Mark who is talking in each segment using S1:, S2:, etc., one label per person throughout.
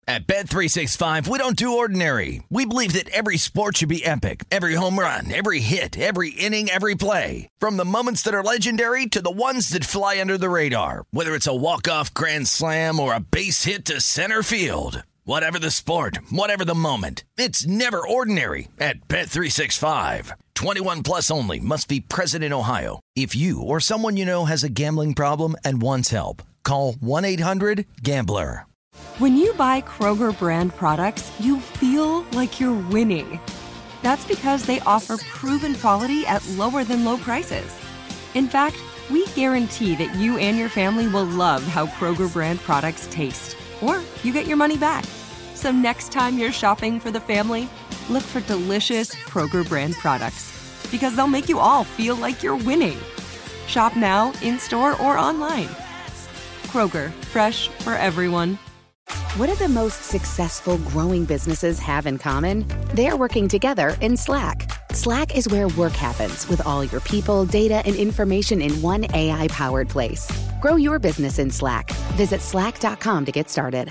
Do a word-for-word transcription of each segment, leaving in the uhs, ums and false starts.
S1: At Bet three sixty-five, we don't do ordinary. We believe that every sport should be epic. Every home run, every hit, every inning, every play. From the moments that are legendary to the ones that fly under the radar. Whether it's a walk-off grand slam or a base hit to center field. Whatever the sport, whatever the moment. It's never ordinary at Bet three sixty-five. twenty-one plus only. Must be present in Ohio. If you or someone you know has a gambling problem and wants help, call one eight hundred gambler.
S2: When you buy Kroger brand products, you feel like you're winning. That's because they offer proven quality at lower than low prices. In fact, we guarantee that you and your family will love how Kroger brand products taste, or you get your money back. So next time you're shopping for the family, look for delicious Kroger brand products, because they'll make you all feel like you're winning. Shop now, in-store, or online. Kroger, fresh for everyone.
S3: What do the most successful growing businesses have in common? They're working together in Slack. Slack is where work happens with all your people, data, and information in one A I-powered place. Grow your business in Slack. Visit slack dot com to get started.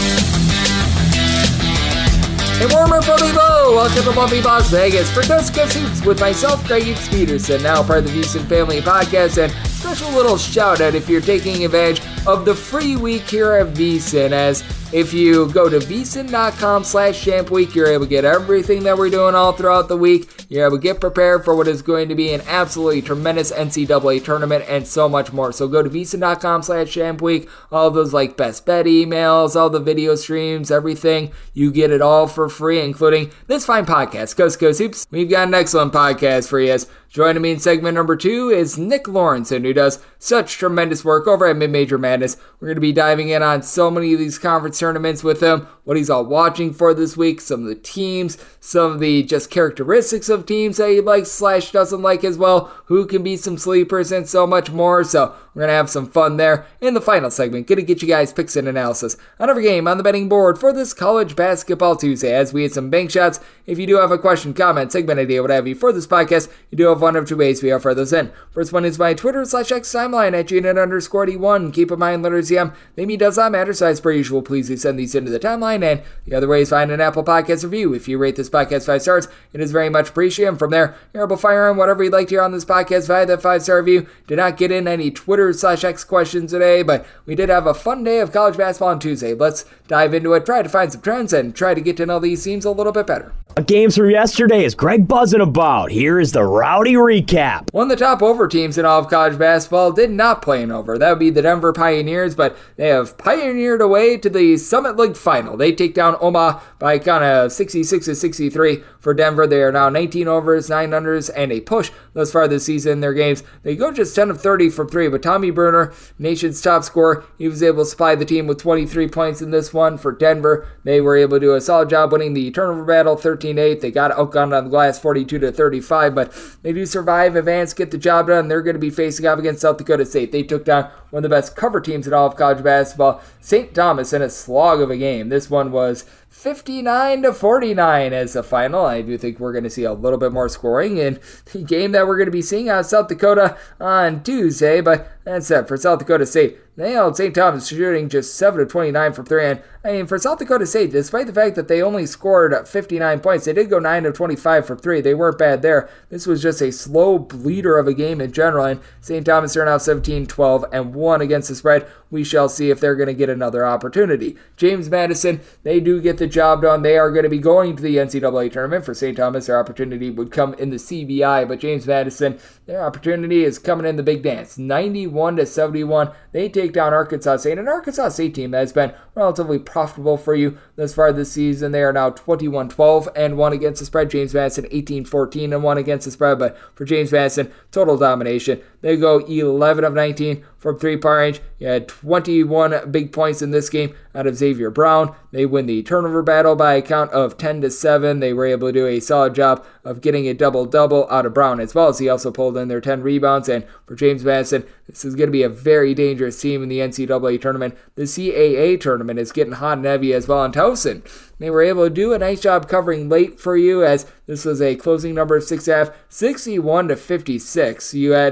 S4: Hey, warmer from Evo! Welcome to Bumpy Las Vegas for Coast to Coast Hoops with myself, Greg Hoops Peterson, now part of the VSiN Family Podcast, and special little shout out if you're taking advantage of the free week here at VSiN, as if you go to vsin.com slash champ week, you're able to get everything that we're doing all throughout the week. You're able to get prepared for what is going to be an absolutely tremendous N C double A tournament and so much more. So go to vsin.com slash champ week, all of those like best bet emails, all the video streams, everything. You get it all for free, including this fine podcast, Coast to Coast Hoops. We've got an excellent podcast for you. Joining me in segment number two is Nick Lawrenson, who does such tremendous work over at Mid-Major Madness. We're going to be diving in on so many of these conference tournaments with him, what he's all watching for this week, some of the teams, some of the just characteristics of teams that he likes slash doesn't like as well, who can be some sleepers, and so much more. So we're going to have some fun there. In the final segment, going to get you guys picks and analysis on every game on the betting board for this College Basketball Tuesday, as we hit some bank shots. If you do have a question, comment, segment idea, what have you for this podcast, you do have one of two ways we offer those in. First one is my Twitter slash X timeline at G N underscore D one. Keep in mind, literacy M, maybe does not matter, so as per usual, please do send these into the timeline. And the other way is find an Apple Podcast review. If you rate this podcast five stars, it is very much appreciated. And from there, you're able to fire on whatever you'd like to hear on this podcast via that five-star review. Did not get in any Twitter slash X questions today, but we did have a fun day of college basketball on Tuesday. Let's dive into it, try to find some trends, and try to get to know these teams a little bit better.
S5: Games from yesterday is Greg buzzing about. Here is the rowdy recap.
S4: One of the top over teams in all of college basketball did not play an over. That would be the Denver Pioneers, but they have pioneered away to the Summit League final. They take down Omaha by kind of sixty-six to sixty-three for Denver. They are now nineteen overs, nine unders, and a push thus far this season in their games. They go just ten of thirty from three, but Tommy Bruner, nation's top scorer, he was able to supply the team with twenty-three points in this one for Denver. They were able to do a solid job winning the turnover battle thirteen eight. They got outgunned on the glass forty-two to thirty-five, but they do survive, advance, get the job done. They're going to be facing off against South Dakota State. They took down one of the best cover teams in all of college basketball, Saint Thomas, in a slog of a game. This one was fifty-nine to forty-nine as the final. I do think we're going to see a little bit more scoring in the game that we're going to be seeing out of South Dakota on Tuesday, but that's it for South Dakota State. They held Saint Thomas shooting just seven of twenty-nine from three, and I mean, for South Dakota State, despite the fact that they only scored fifty-nine points, they did go nine of twenty-five from three. They weren't bad there. This was just a slow bleeder of a game in general, and Saint Thomas are now seventeen, twelve, and one against the spread. We shall see if they're going to get another opportunity. James Madison, they do get the job done. They are going to be going to the N C double A tournament. For Saint Thomas, their opportunity would come in the C B I, but James Madison, their opportunity is coming in the big dance. ninety-one to seventy-one. They take down Arkansas State, an Arkansas State team that has been relatively profitable for you thus far this season. They are now twenty-one, twelve, and one against the spread. James Madison eighteen, fourteen, and one against the spread, but for James Madison, total domination. They go eleven of nineteen from three-point range. You had twenty-one big points in this game out of Xavier Brown. They win the turnover battle by a count of ten to seven. They were able to do a solid job of getting a double-double out of Brown as well, as he also pulled in their ten rebounds. And for James Madison, this is going to be a very dangerous team in the N C double A tournament. The C A A tournament is getting hot and heavy as well in Towson. They were able to do a nice job covering late for you, as this was a closing number of six and a half, sixty-one to fifty-six. You had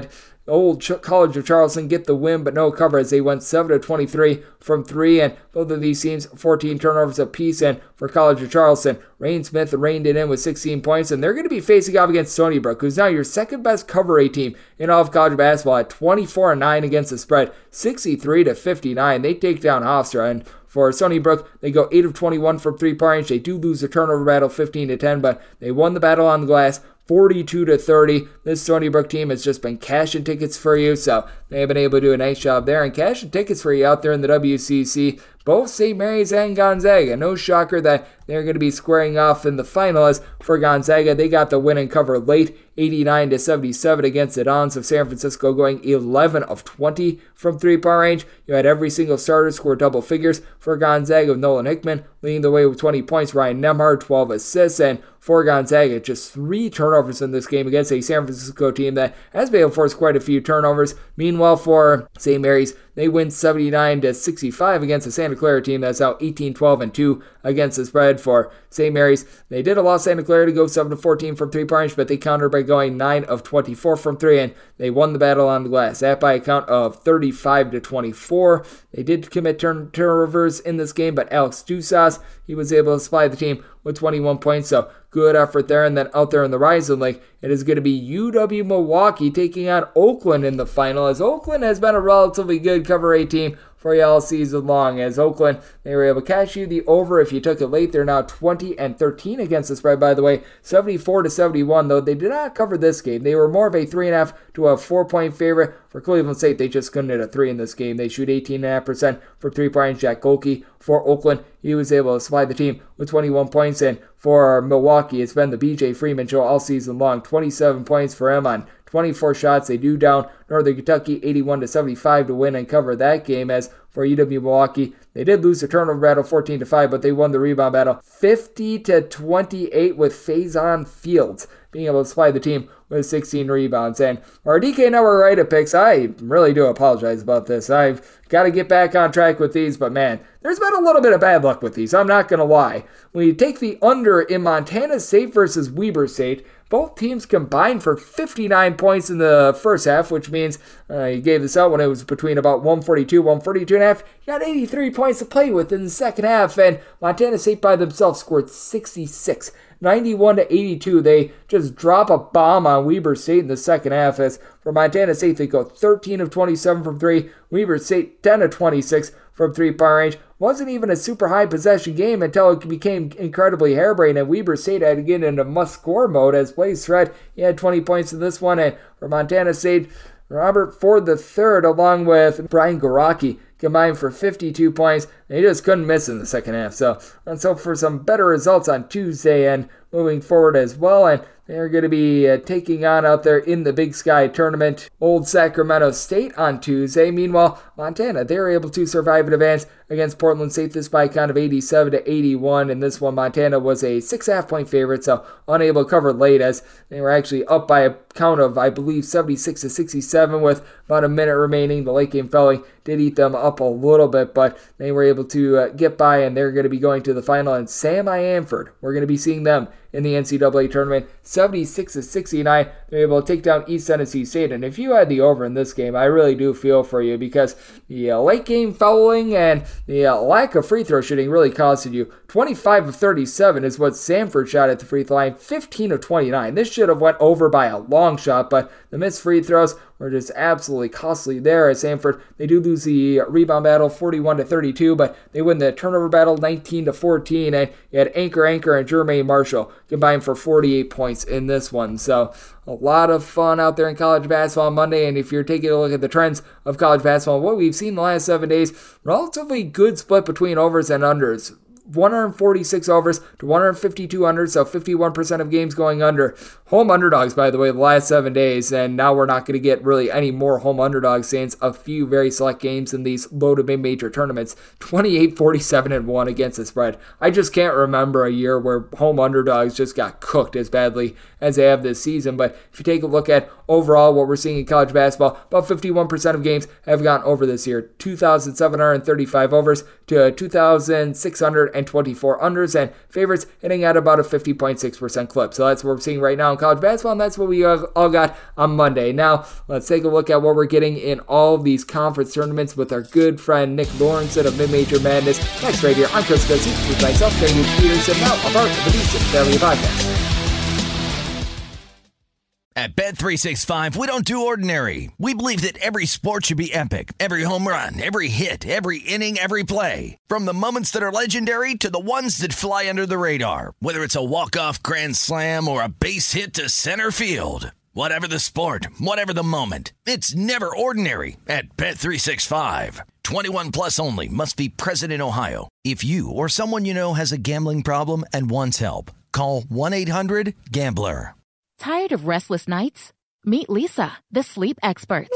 S4: the old Ch- College of Charleston get the win, but no cover as they went seven of twenty-three from three, and both of these teams fourteen turnovers apiece. And for College of Charleston, Rain Smith reined it in with sixteen points, and they're going to be facing off against Stony Brook, who's now your second best cover A team in all of college basketball at twenty-four and nine against the spread, sixty-three to fifty-nine. They take down Hofstra, and for Stony Brook, they go eight of twenty-one from three-point range. They do lose the turnover battle fifteen to ten, but they won the battle on the glass forty-two to thirty. This Stony Brook team has just been cashing tickets for you, so they have been able to do a nice job there and cashing tickets for you out there in the W C C. Both Saint Mary's and Gonzaga. No shocker that they're going to be squaring off in the final, as for Gonzaga, they got the win and cover late, eighty-nine to seventy-seven against the Dons of San Francisco, going eleven of twenty from three-point range. You had every single starter score double figures for Gonzaga, with Nolan Hickman leading the way with twenty points, Ryan Nembhard twelve assists, and for Gonzaga, just three turnovers in this game against a San Francisco team that has been able to force quite a few turnovers. Meanwhile, for Saint Mary's, they win seventy-nine to sixty-five against the Santa Clara team that's out eighteen twelve and two against the spread. For Saint Mary's, they did allow Santa Clara to go seven to fourteen from three-point range, but they countered by going nine of twenty-four from three, and they won the battle on the glass. That by a count of thirty-five to twenty-four. They did commit turn- turnovers in this game, but Alex Dusas, he was able to supply the team with twenty-one points, so good effort there. And then out there in the Horizon League, it is going to be U W Milwaukee taking on Oakland in the final, as Oakland has been a relatively good cover A team for you all season long. As Oakland, they were able to cash you the over if you took it late. They're now twenty and thirteen against the spread, by the way, seventy-four to seventy-one, though they did not cover this game. They were more of a three and a half to a four point favorite. For Cleveland State, they just couldn't hit a three in this game. They shoot eighteen point five percent for three-point range. Jack Golke for Oakland, he was able to supply the team with twenty-one points. And for Milwaukee, it's been the B J Freeman show all season long. twenty-seven points for him on twenty-four shots. They do down Northern Kentucky eighty-one to seventy-five to win and cover that game. As for U W Milwaukee, they did lose the turnover battle fourteen to five, but they won the rebound battle fifty to twenty-eight with Faison Fields being able to supply the team with sixteen rebounds. And our D K Network Write-Up picks, I really do apologize about this. I've got to get back on track with these, but man, there's been a little bit of bad luck with these. I'm not going to lie. When you take the under in Montana State versus Weber State, both teams combined for fifty-nine points in the first half, which means uh, you gave this out when it was between about one forty-two, one forty-two and a half. You got eighty-three points to play with in the second half, and Montana State by themselves scored sixty-six. ninety-one to eighty-two. They just drop a bomb on Weber State in the second half. As for Montana State, they go thirteen of twenty-seven from three. Weber State ten of twenty-six from three-point range. Wasn't even a super high possession game until it became incredibly harebrained, and Weber State had to get into must-score mode. As Blaze Thread, he had twenty points in this one, and for Montana State, Robert Ford the third, along with Brian Garaki, combined for fifty-two points. They just couldn't miss in the second half. So let's hope for some better results on Tuesday and moving forward as well. And they're going to be uh, taking on out there in the Big Sky tournament Old Sacramento State on Tuesday. Meanwhile, Montana, they were able to survive and advance against Portland State, this by a count of eighty-seven to eighty-one. In this one, Montana was a six and a half point favorite, so unable to cover late, as they were actually up by a count of, I believe, seventy-six to sixty-seven with about a minute remaining. The late game felling did eat them up a little bit, but they were able to uh, get by, and they're going to be going to the final. And Sam Iamford, we're going to be seeing them in the N C double A tournament, seventy-six to sixty-nine. They're able to take down East Tennessee State. And if you had the over in this game, I really do feel for you, because the uh, late game fouling and the uh, lack of free throw shooting really costed you. twenty-five of thirty-seven is what Samford shot at the free throw line, fifteen of twenty-nine. This should have went over by a long shot, but the missed free throws were just absolutely costly there. As Samford, they do lose the rebound battle forty-one to thirty-two, but they win the turnover battle nineteen to fourteen, and you had Anchor Anchor and Jermaine Marshall combined for forty-eight points in this one. So a lot of fun out there in college basketball on Monday. And if you're taking a look at the trends of college basketball, what we've seen the last seven days, relatively good split between overs and unders. one hundred forty-six overs to one hundred fifty-two unders, so fifty-one percent of games going under. Home underdogs, by the way, the last seven days, and now we're not going to get really any more home underdogs since a few very select games in these low to mid-major tournaments. twenty-eight, forty-seven, and one against the spread. I just can't remember a year where home underdogs just got cooked as badly as they have this season. But if you take a look at overall what we're seeing in college basketball, about fifty-one percent of games have gone over this year. two thousand seven hundred thirty-five overs to two thousand six hundred and twenty-four unders, and favorites hitting at about a fifty point six percent clip. So that's what we're seeing right now in college basketball, and that's what we all got on Monday. Now, let's take a look at what we're getting in all of these conference tournaments with our good friend Nick Lawrenson of Mid-Major Madness. Next right here on Coast Coast Hoops with myself, Daniel Peterson, now a part of the Beats and Family Podcast.
S1: At Bet three sixty-five, we don't do ordinary. We believe that every sport should be epic. Every home run, every hit, every inning, every play. From the moments that are legendary to the ones that fly under the radar. Whether it's a walk-off grand slam or a base hit to center field. Whatever the sport, whatever the moment. It's never ordinary at Bet three sixty-five. twenty-one plus only. Must be present in Ohio. If you or someone you know has a gambling problem and wants help, call one eight hundred gambler.
S6: Tired of restless nights? Meet Leesa, the sleep experts.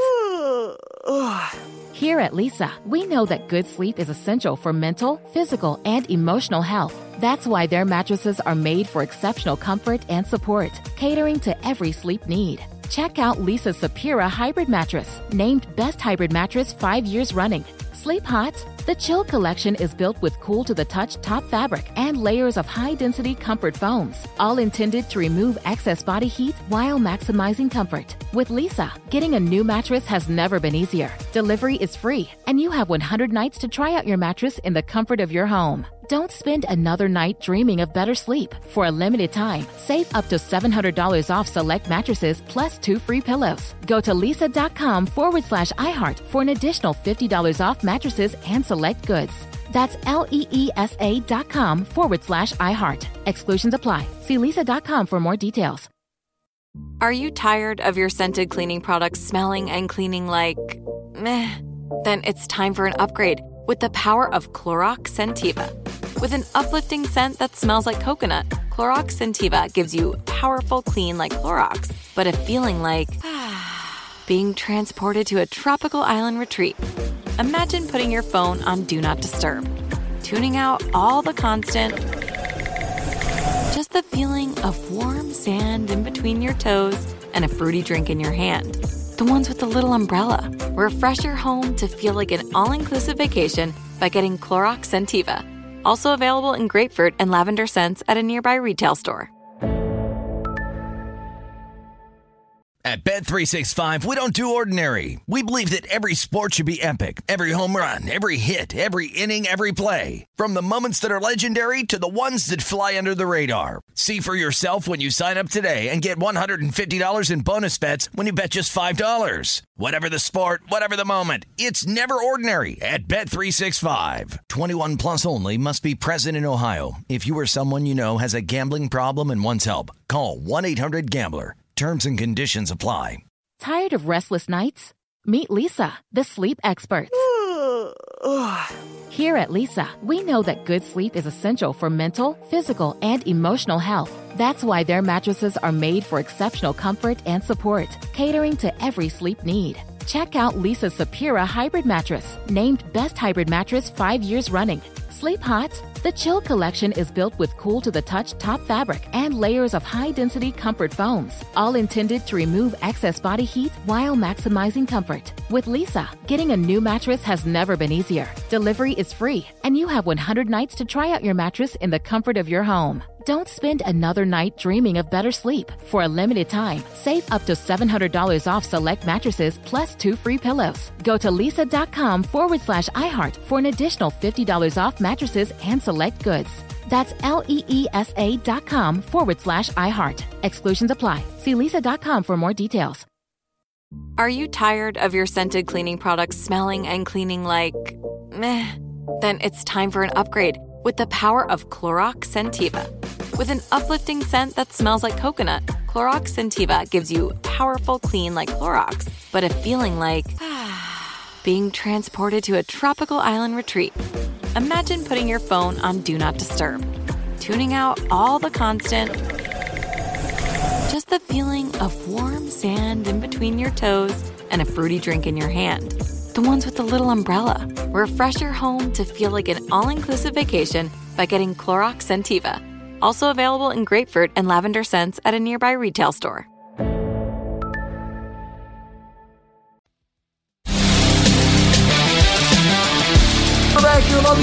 S6: Here at Leesa, we know that good sleep is essential for mental, physical, and emotional health. That's why their mattresses are made for exceptional comfort and support, catering to every sleep need. Check out Leesa's Sapira Hybrid Mattress, named Best Hybrid Mattress five years running. Sleep hot? The Chill Collection is built with cool-to-the-touch top fabric and layers of high-density comfort foams, all intended to remove excess body heat while maximizing comfort. With Leesa, getting a new mattress has never been easier. Delivery is free, and you have one hundred nights to try out your mattress in the comfort of your home. Don't spend another night dreaming of better sleep. For a limited time, save up to seven hundred dollars off select mattresses plus two free pillows. Go to leesa.com forward slash iHeart for an additional fifty dollars off mattresses and select goods. That's L-E-E-S-A dot com forward slash iHeart. Exclusions apply. See leesa dot com for more details.
S7: Are you tired of your scented cleaning products smelling and cleaning like meh? Then it's time for an upgrade with the power of Clorox Scentiva. With an uplifting scent that smells like coconut, Clorox Scentiva gives you powerful clean like Clorox, but a feeling like being transported to a tropical island retreat. Imagine putting your phone on Do Not Disturb, tuning out all the constant, just the feeling of warm sand in between your toes and a fruity drink in your hand. The ones with the little umbrella. Refresh your home to feel like an all-inclusive vacation by getting Clorox Scentiva. Also available in grapefruit and lavender scents at a nearby retail store.
S1: At Bet three sixty-five, we don't do ordinary. We believe that every sport should be epic. Every home run, every hit, every inning, every play. From the moments that are legendary to the ones that fly under the radar. See for yourself when you sign up today and get one hundred fifty dollars in bonus bets when you bet just five dollars. Whatever the sport, whatever the moment, it's never ordinary at Bet three sixty-five. twenty-one plus only. Must be present in Ohio. If you or someone you know has a gambling problem and wants help, call one eight hundred gambler. Terms and conditions apply.
S6: Tired of restless nights? Meet Leesa, the sleep experts. Here at Leesa, we know that good sleep is essential for mental, physical, and emotional health. That's why their mattresses are made for exceptional comfort and support, catering to every sleep need. Check out Leesa's Sapira Hybrid Mattress, named Best Hybrid Mattress five years running. Sleep hot? The Chill Collection is built with cool-to-the-touch top fabric and layers of high-density comfort foams, all intended to remove excess body heat while maximizing comfort. With Leesa, getting a new mattress has never been easier. Delivery is free, and you have one hundred nights to try out your mattress in the comfort of your home. Don't spend another night dreaming of better sleep. For a limited time, save up to seven hundred dollars off select mattresses plus two free pillows. Go to leesa.com forward slash iHeart for an additional fifty dollars off mattresses and select goods. That's L-E-E-S-A dot com forward slash iHeart. Exclusions apply. See leesa.com for more details.
S7: Are you tired of your scented cleaning products smelling and cleaning like meh? Then it's time for an upgrade with the power of Clorox Scentiva. With an uplifting scent that smells like coconut, Clorox Scentiva gives you powerful clean like Clorox, but a feeling like being transported to a tropical island retreat. Imagine putting your phone on Do Not Disturb, tuning out all the constant, just the feeling of warm sand in between your toes and a fruity drink in your hand. The ones with the little umbrella. Refresh your home to feel like an all-inclusive vacation by getting Clorox Scentiva. Also available in grapefruit and lavender scents at a nearby retail store.
S4: We're back. You love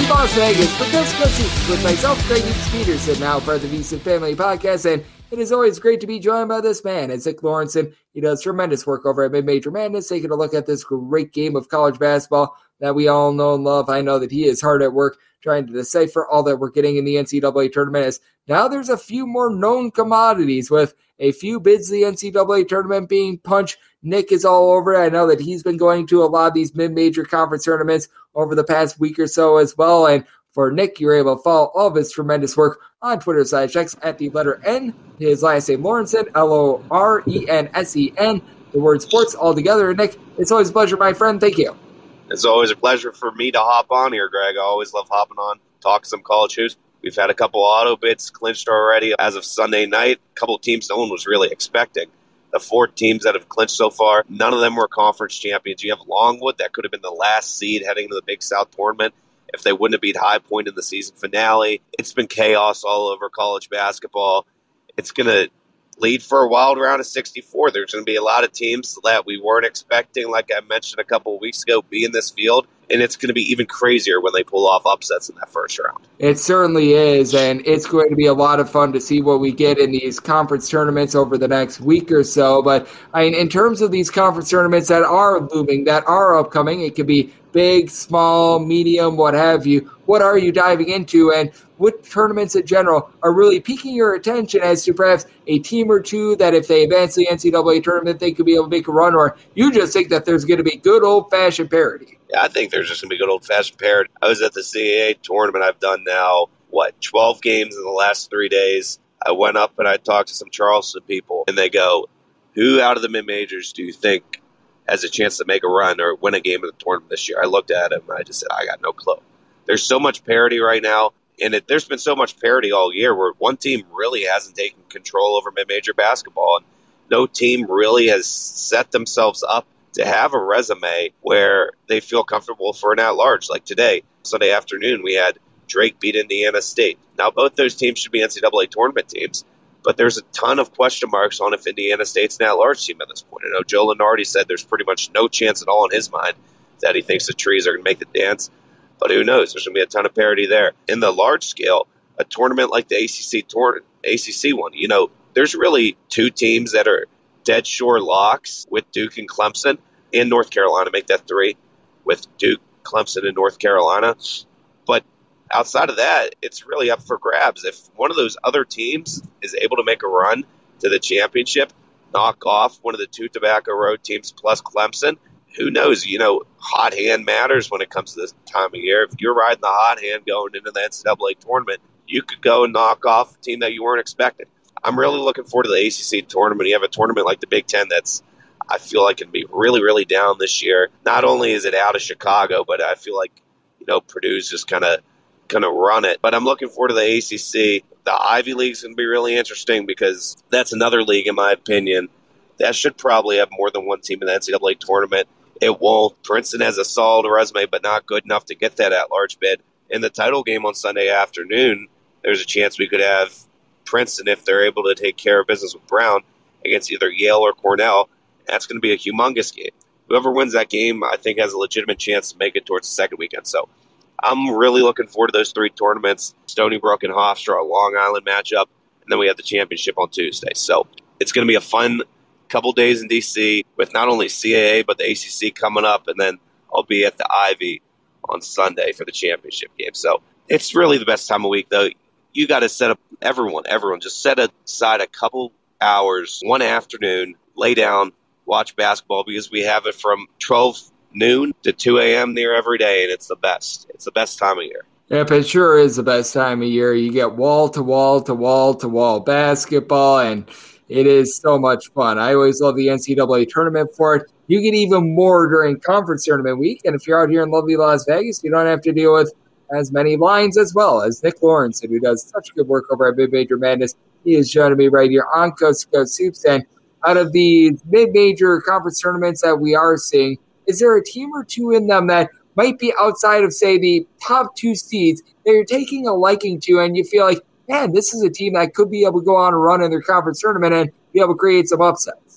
S4: lovely Las Vegas for Coast to Coast Hoops with myself, Greg Hoops Peterson, now part of the VSiN Family Podcast, and it is always great to be joined by this man, it's Nick Lawrenson. He does tremendous work over at Mid-Major Madness, taking a look at this great game of college basketball that we all know and love. I know that he is hard at work trying to decipher all that we're getting in the N C double A tournament, as now there's a few more known commodities with a few bids of the N C double A tournament being punched. Nick is all over it. I know that he's been going to a lot of these mid-major conference tournaments over the past week or so as well. And for Nick, you're able to follow all of his tremendous work on Twitter slash X at the letter N, his last name Lawrenson, L O R E N S E N, the word sports all together. Nick, it's always a pleasure, my friend. Thank you.
S8: It's always a pleasure for me to hop on here, Greg. I always love hopping on, talk some college hoops. We've had a couple auto bids clinched already as of Sunday night. A couple of teams no one was really expecting. The four teams that have clinched so far, none of them were conference champions. You have Longwood, that could have been the last seed heading to the Big South tournament if they wouldn't have beat High Point in the season finale. It's been chaos all over college basketball. It's going to lead for a wild round of sixty-four. There's going to be a lot of teams that we weren't expecting, like I mentioned a couple of weeks ago, be in this field. And it's going to be even crazier when they pull off upsets in that first round.
S4: It certainly is, and it's going to be a lot of fun to see what we get in these conference tournaments over the next week or so. But I mean, in terms of these conference tournaments that are looming, that are upcoming, it could be big, small, medium, what have you. What are you diving into, and what tournaments in general are really piquing your attention as to perhaps a team or two that if they advance the N C double A tournament, they could be able to make a run, or you just think that there's going to be good old-fashioned parity?
S8: Yeah, I think there's just going to be good old-fashioned parity. I was at the C A A tournament. I've done now, what, twelve games in the last three days. I went up and I talked to some Charleston people, and they go, who out of the mid-majors do you think has a chance to make a run or win a game of the tournament this year? I looked at them and I just said, I got no clue. There's so much parity right now, and it, there's been so much parity all year where one team really hasn't taken control over mid-major basketball, and no team really has set themselves up to have a resume where they feel comfortable for an at-large. Like today, Sunday afternoon, we had Drake beat Indiana State. Now, both those teams should be N C double A tournament teams, but there's a ton of question marks on if Indiana State's an at-large team at this point. I know Joe Lenardi said there's pretty much no chance at all in his mind that he thinks the Trees are going to make the dance, but who knows? There's going to be a ton of parity there. In the large scale, a tournament like the A C C tournament, A C C one, you know, there's really two teams that are dead sure locks with Duke and Clemson in North Carolina. Make that three with Duke, Clemson, and North Carolina. But outside of that, it's really up for grabs. If one of those other teams is able to make a run to the championship, knock off one of the two Tobacco Road teams plus Clemson, who knows? You know, hot hand matters when it comes to this time of year. If you're riding the hot hand going into the N C double A tournament, you could go and knock off a team that you weren't expecting. I'm really looking forward to the A C C tournament. You have a tournament like the Big Ten that's, I feel like, can be really, really down this year. Not only is it out of Chicago, but I feel like, you know, Purdue's just kind of going to run it. But I'm looking forward to the A C C. The Ivy League's going to be really interesting because that's another league, in my opinion, that should probably have more than one team in the N C double A tournament. It won't. Princeton has a solid resume, but not good enough to get that at-large bid. In the title game on Sunday afternoon, there's a chance we could have Princeton, if they're able to take care of business with Brown, against either Yale or Cornell. That's going to be a humongous game. Whoever wins that game, I think, has a legitimate chance to make it towards the second weekend. So I'm really looking forward to those three tournaments, Stony Brook and Hofstra, a Long Island matchup, and then we have the championship on Tuesday. So it's going to be a fun couple days in D C with not only C A A but the A C C coming up, and then I'll be at the Ivy on Sunday for the championship game. So it's really the best time of week, though. You got to set up, everyone, everyone, just set aside a couple hours, one afternoon, lay down, watch basketball, because we have it from twelve noon to two a.m. near every day, and it's the best. It's the best time of year.
S4: Yep, it sure is the best time of year. You get wall-to-wall to wall-to-wall basketball, and it is so much fun. I always love the N C double A tournament for it. You get even more during conference tournament week, and if you're out here in lovely Las Vegas, you don't have to deal with as many lines as well as Nick Lawrenson, who does such good work over at Mid-Major Madness. He is joining me right here on Coast to Coast Hoops. And out of the mid-major conference tournaments that we are seeing, is there a team or two in them that might be outside of, say, the top two seeds that you're taking a liking to, and you feel like, man, this is a team that could be able to go on a run in their conference tournament and be able to create some upsets?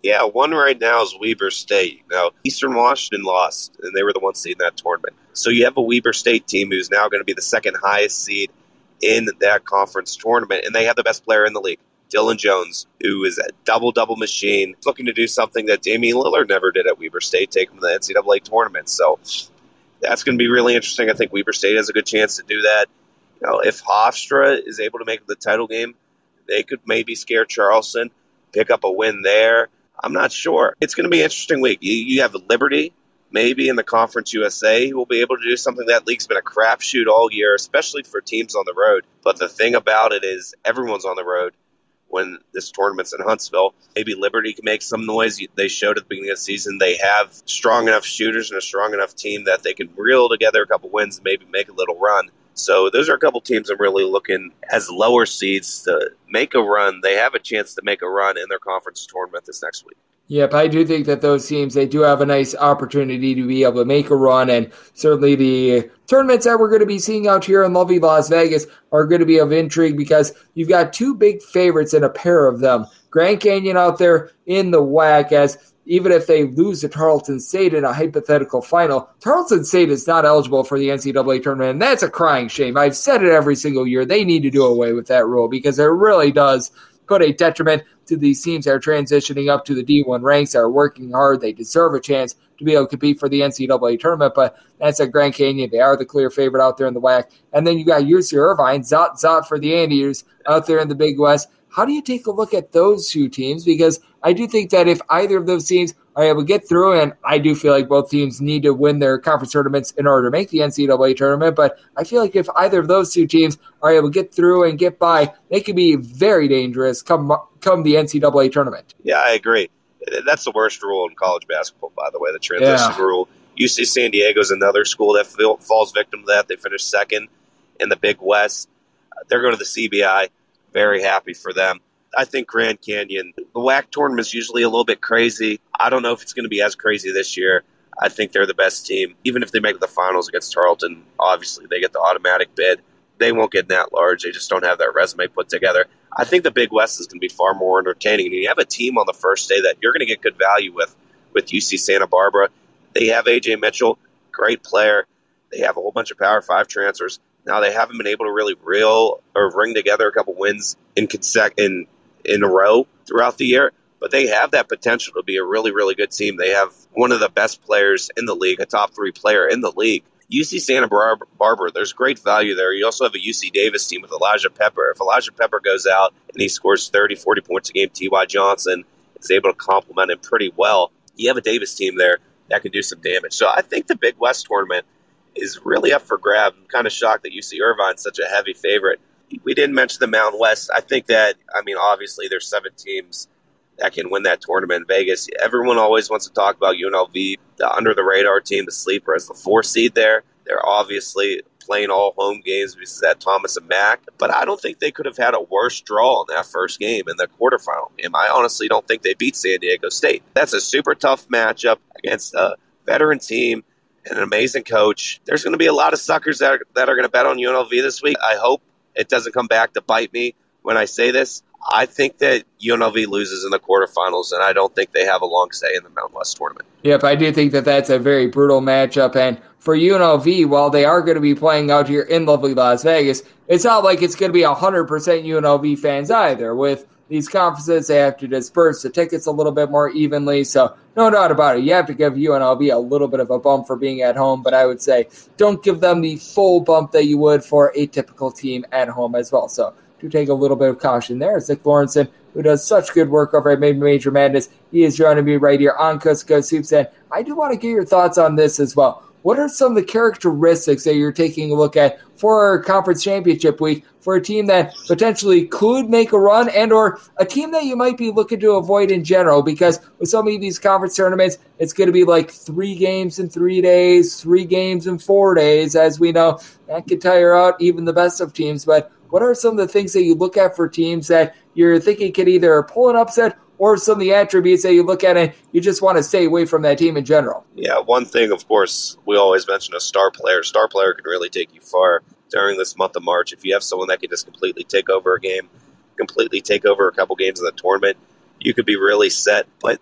S8: Yeah, one right now is Weber State. Now, Eastern Washington lost, and they were the one seed in that tournament. So you have a Weber State team who's now going to be the second highest seed in that conference tournament, and they have the best player in the league, Dylan Jones, who is a double-double machine, looking to do something that Damian Lillard never did at Weber State, take him to the N C double A tournament. So that's going to be really interesting. I think Weber State has a good chance to do that. You know, if Hofstra is able to make the title game, they could maybe scare Charleston, pick up a win there. I'm not sure. It's going to be an interesting week. You, you have Liberty, maybe in the Conference U S A, who will be able to do something. That league's been a crapshoot all year, especially for teams on the road. But the thing about it is everyone's on the road when this tournament's in Huntsville. Maybe Liberty can make some noise. They showed at the beginning of the season they have strong enough shooters and a strong enough team that they can reel together a couple wins and maybe make a little run. So those are a couple teams I'm really looking as lower seeds to make a run. They have a chance to make a run in their conference tournament this next week.
S4: Yep, I do think that those teams, they do have a nice opportunity to be able to make a run, and certainly the tournaments that we're going to be seeing out here in lovely Las Vegas are going to be of intrigue because you've got two big favorites and a pair of them. Grand Canyon out there in the W A C, as even if they lose to Tarleton State in a hypothetical final, Tarleton State is not eligible for the N C double A tournament, and that's a crying shame. I've said it every single year. They need to do away with that rule because it really does put a detriment to these teams that are transitioning up to the D one ranks, that are working hard. They deserve a chance to be able to compete for the N C double A tournament, but that's at Grand Canyon. They are the clear favorite out there in the W A C. And then you got U C Irvine, Zot Zot for the Anteaters out there in the Big West. How do you take a look at those two teams? Because I do think that if either of those teams are able to get through, and I do feel like both teams need to win their conference tournaments in order to make the N C double A tournament, but I feel like if either of those two teams are able to get through and get by, they could be very dangerous come come the N C double A tournament.
S8: Yeah, I agree. That's the worst rule in college basketball, by the way, the transition
S4: yeah.
S8: rule. U C San Diego is another school that falls victim to that. They finished second in the Big West. They're going to the C B I. Very happy for them. I think Grand Canyon, the W A C tournament is usually a little bit crazy. I don't know if it's going to be as crazy this year. I think they're the best team. Even if they make the finals against Tarleton, obviously they get the automatic bid. They won't get that large. They just don't have that resume put together. I think the Big West is going to be far more entertaining. And you have a team on the first day that you're going to get good value with, with U C Santa Barbara. They have A J Mitchell, great player. They have a whole bunch of Power Five transfers. Now they haven't been able to really reel or ring together a couple wins in consec- in in a row throughout the year, but they have that potential to be a really, really good team. They have one of the best players in the league, a top three player in the league. U C Santa Bar- Barbara, there's great value there. You also have a U C Davis team with Elijah Pepper. If Elijah Pepper goes out and he scores thirty, forty points a game, T Y Johnson is able to complement him pretty well. You have a Davis team there that can do some damage. So I think the Big West tournament is really up for grabs. I'm kind of shocked that U C Irvine's such a heavy favorite. We didn't mention the Mountain West. I think that, I mean, obviously there's seven teams that can win that tournament in Vegas. Everyone always wants to talk about U N L V, the under-the-radar team, the sleeper as the four seed there. They're obviously playing all home games because of that Thomas and Mack. But I don't think they could have had a worse draw in that first game in the quarterfinal game. I honestly don't think they beat San Diego State. That's a super tough matchup against a veteran team and an amazing coach. There's going to be a lot of suckers that are, that are going to bet on U N L V this week. I hope it doesn't come back to bite me when I say this. I think that U N L V loses in the quarterfinals, and I don't think they have a long say in the Mountain West tournament.
S4: Yep, I do think that that's a very brutal matchup. And for U N L V, while they are going to be playing out here in lovely Las Vegas, it's not like it's going to be one hundred percent U N L V fans either. With these conferences, they have to disperse the tickets a little bit more evenly. So no doubt about it, you have to give U N L V a little bit of a bump for being at home. But I would say don't give them the full bump that you would for a typical team at home as well. So to take a little bit of caution there. It's Nick Lawrenson, who does such good work over at Major Madness. He is joining me right here on Coast to Coast Hoops, and I do want to get your thoughts on this as well. What are some of the characteristics that you're taking a look at for our conference championship week for a team that potentially could make a run and or a team that you might be looking to avoid in general? Because with some of these conference tournaments, it's going to be like three games in three days, three games in four days. As we know, that can tire out even the best of teams. But what are some of the things that you look at for teams that you're thinking could either pull an upset or some of the attributes that you look at and you just want to stay away from that team in general?
S8: Yeah, one thing, of course, we always mention a star player. Star player can really take you far during this month of March. If you have someone that can just completely take over a game, completely take over a couple games in the tournament, you could be really set. But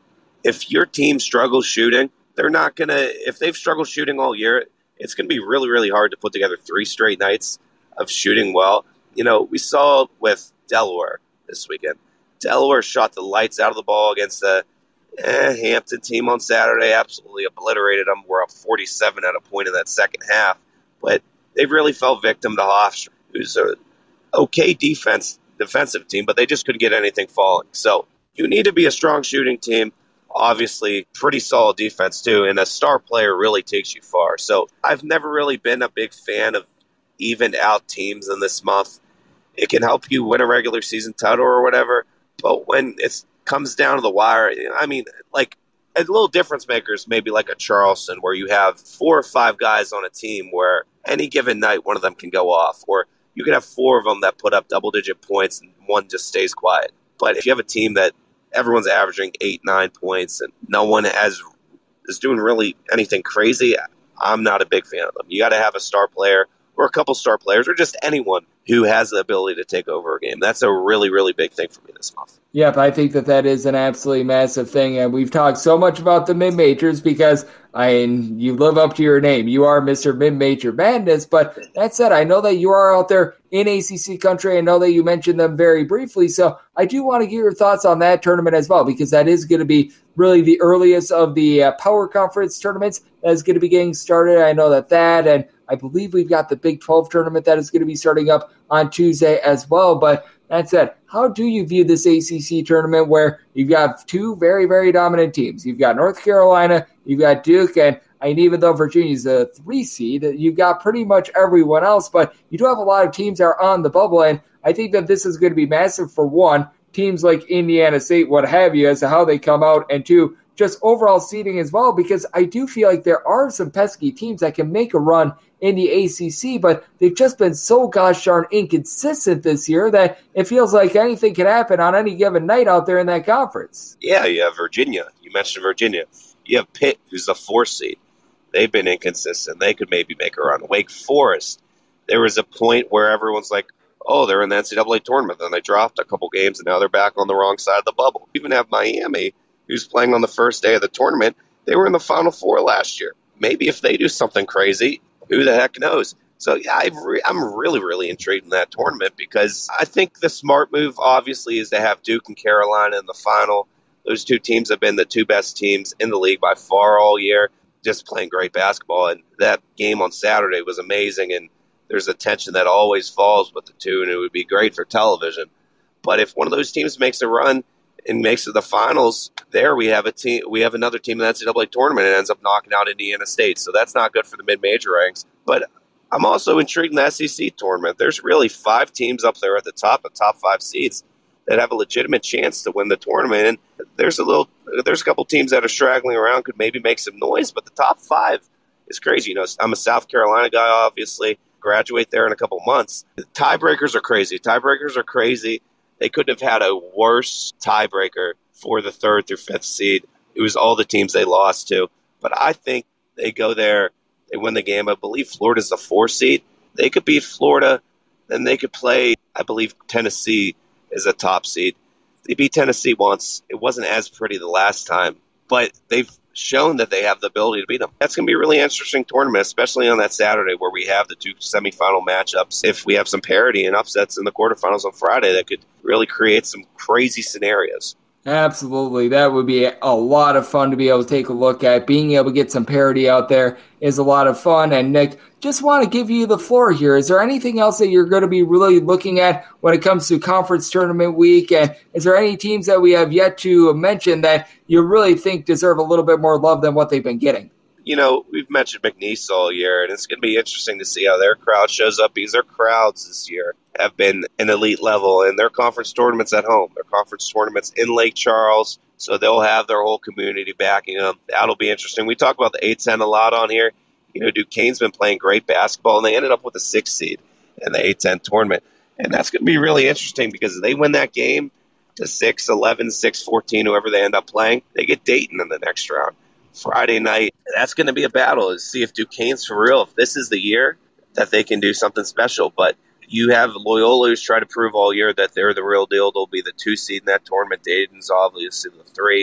S8: if your team struggles shooting, they're not going to, if they've struggled shooting all year, it's going to be really, really hard to put together three straight nights of shooting well. You know, we saw with Delaware this weekend. Delaware shot the lights out of the ball against the eh, Hampton team on Saturday, absolutely obliterated them. We're up forty-seven at a point in that second half. But they really fell victim to Hofstra, who's a okay defense, defensive team, but they just couldn't get anything falling. So you need to be a strong shooting team. Obviously, pretty solid defense, too, and a star player really takes you far. So I've never really been a big fan of evened out teams in this month. It can help you win a regular season title or whatever, but when it comes down to the wire, I mean, like a little difference makers, maybe like a Charleston, where you have four or five guys on a team where any given night one of them can go off, or you can have four of them that put up double-digit points and one just stays quiet. But if you have a team that everyone's averaging eight, nine points, and no one has is doing really anything crazy, I'm not a big fan of them. You got to have a star player or a couple star players or just anyone who has the ability to take over a game. That's a really, really big thing for me this month.
S4: Yep, I think that that is an absolutely massive thing, and we've talked so much about the mid-majors because, I mean, you live up to your name. You are Mister Mid-Major Madness, but that said, I know that you are out there in A C C country. I know that you mentioned them very briefly, so I do want to get your thoughts on that tournament as well, because that is going to be really the earliest of the uh, Power Conference tournaments that is going to be getting started. I know that that, and I believe we've got the Big twelve tournament that is going to be starting up on Tuesday as well, but that said, how do you view this A C C tournament where you've got two very, very dominant teams? You've got North Carolina, you've got Duke, and I mean, even though Virginia's a three seed, you've got pretty much everyone else, but you do have a lot of teams that are on the bubble, and I think that this is going to be massive for one, teams like Indiana State, what have you, as to how they come out, and two, just overall seeding as well, because I do feel like there are some pesky teams that can make a run in the A C C, but they've just been so gosh darn inconsistent this year that it feels like anything can happen on any given night out there in that conference.
S8: Yeah, you have Virginia. You mentioned Virginia. You have Pitt, who's the fourth seed. They've been inconsistent. They could maybe make a run. Wake Forest, there was a point where everyone's like, oh, they're in the N C double A tournament. Then they dropped a couple games, and now they're back on the wrong side of the bubble. You even have Miami, who's playing on the first day of the tournament. They were in the Final Four last year. Maybe if they do something crazy, who the heck knows? So, yeah, I've re- I'm really, really intrigued in that tournament because I think the smart move, obviously, is to have Duke and Carolina in the final. Those two teams have been the two best teams in the league by far all year, just playing great basketball. And that game on Saturday was amazing, and there's a tension that always falls with the two, and it would be great for television. But if one of those teams makes a run and makes it to the finals, there we have a team. We have another team in the N C double A tournament and ends up knocking out Indiana State. So that's not good for the mid-major ranks. But I'm also intrigued in the S E C tournament. There's really five teams up there at the top, the top five seeds, that have a legitimate chance to win the tournament. And there's a little, there's a couple teams that are straggling around, could maybe make some noise, but the top five is crazy. You know, I'm a South Carolina guy, obviously. Graduate there in a couple months. The tiebreakers are crazy. Tiebreakers are crazy. They couldn't have had a worse tiebreaker for the third through fifth seed. It was all the teams they lost to. But I think they go there, they win the game. I believe Florida's the four seed. They could beat Florida, and they could play, I believe Tennessee is a top seed. They beat Tennessee once. It wasn't as pretty the last time, but they've shown that they have the ability to beat them. That's going to be a really interesting tournament, especially on that Saturday where we have the two semifinal matchups. If we have some parity and upsets in the quarterfinals on Friday, that could really create some crazy scenarios.
S4: Absolutely. That would be a lot of fun to be able to take a look at. Being able to get some parity out there is a lot of fun. And Nick, just want to give you the floor here. Is there anything else that you're going to be really looking at when it comes to conference tournament week? And is there any teams that we have yet to mention that you really think deserve a little bit more love than what they've been getting?
S8: You know, we've mentioned McNeese all year, and it's going to be interesting to see how their crowd shows up because their crowds this year have been an elite level, and their conference tournaments at home, their conference tournaments in Lake Charles, so they'll have their whole community backing them. That'll be interesting. We talk about the A ten a lot on here. You know, Duquesne's been playing great basketball, and they ended up with a six seed in the A ten tournament, and that's going to be really interesting because if they win that game to six eleven, six fourteen, whoever they end up playing, they get Dayton in the next round. Friday night, that's going to be a battle to see if Duquesne's for real, if this is the year that they can do something special. But you have Loyola who's tried to prove all year that they're the real deal. They'll be the two seed in that tournament. Dayton's obviously the three.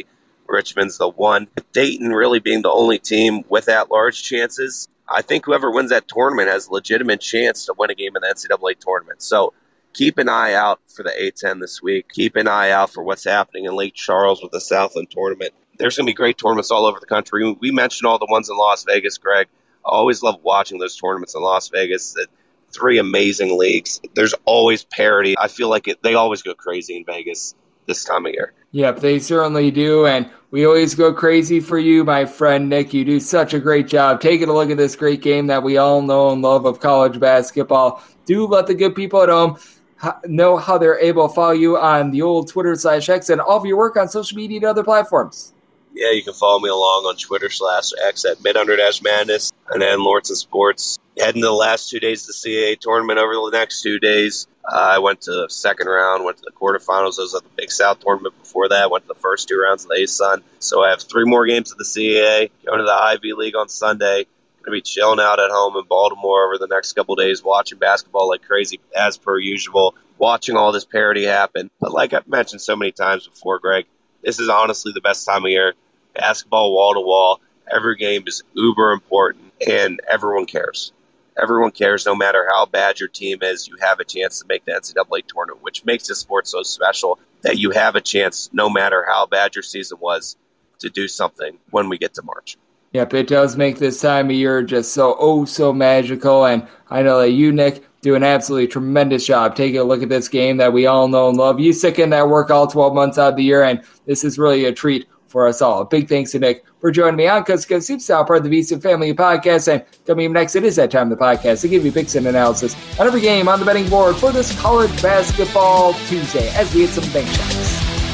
S8: Richmond's the one. With Dayton really being the only team with at-large chances, I think whoever wins that tournament has a legitimate chance to win a game in the N C double A tournament. So keep an eye out for the A ten this week. Keep an eye out for what's happening in Lake Charles with the Southland tournament. There's going to be great tournaments all over the country. We mentioned all the ones in Las Vegas, Greg. I always love watching those tournaments in Las Vegas. The three amazing leagues. There's always parity. I feel like it, they always go crazy in Vegas this time of year.
S4: Yep, they certainly do, and we always go crazy for you, my friend Nick. You do such a great job taking a look at this great game that we all know and love of college basketball. Do let the good people at home know how they're able to follow you on the old Twitter slash X and all of your work on social media and other platforms.
S8: Yeah, you can follow me along on Twitter slash X at mid under dash madness, and then Lawrence Sports. Heading to the last two days of the C A A tournament over the next two days. Uh, I went to the second round, went to the quarterfinals. I was at the Big South tournament before that. I went to the first two rounds of the A S U N. So I have three more games of the C A A. Going to the Ivy League on Sunday. Going to be chilling out at home in Baltimore over the next couple days, watching basketball like crazy as per usual, watching all this parity happen. But like I've mentioned so many times before, Greg, this is honestly the best time of year. Basketball wall to wall. Every game is uber important, and everyone cares. Everyone cares no matter how bad your team is. You have a chance to make the N C double A tournament, which makes this sport so special that you have a chance no matter how bad your season was to do something when we get to March.
S4: Yep, it does make this time of year just so, oh, so magical. And I know that you, Nick, do an absolutely tremendous job taking a look at this game that we all know and love. You stick in that work all twelve months out of the year, and this is really a treat for us all. A big thanks to Nick for joining me on Coast to Coast Hoops, part of the VSiN Family Podcast. And coming up next, it is that time of the podcast to give you picks and analysis on every game on the betting board for this College Basketball Tuesday as we hit some bank shots.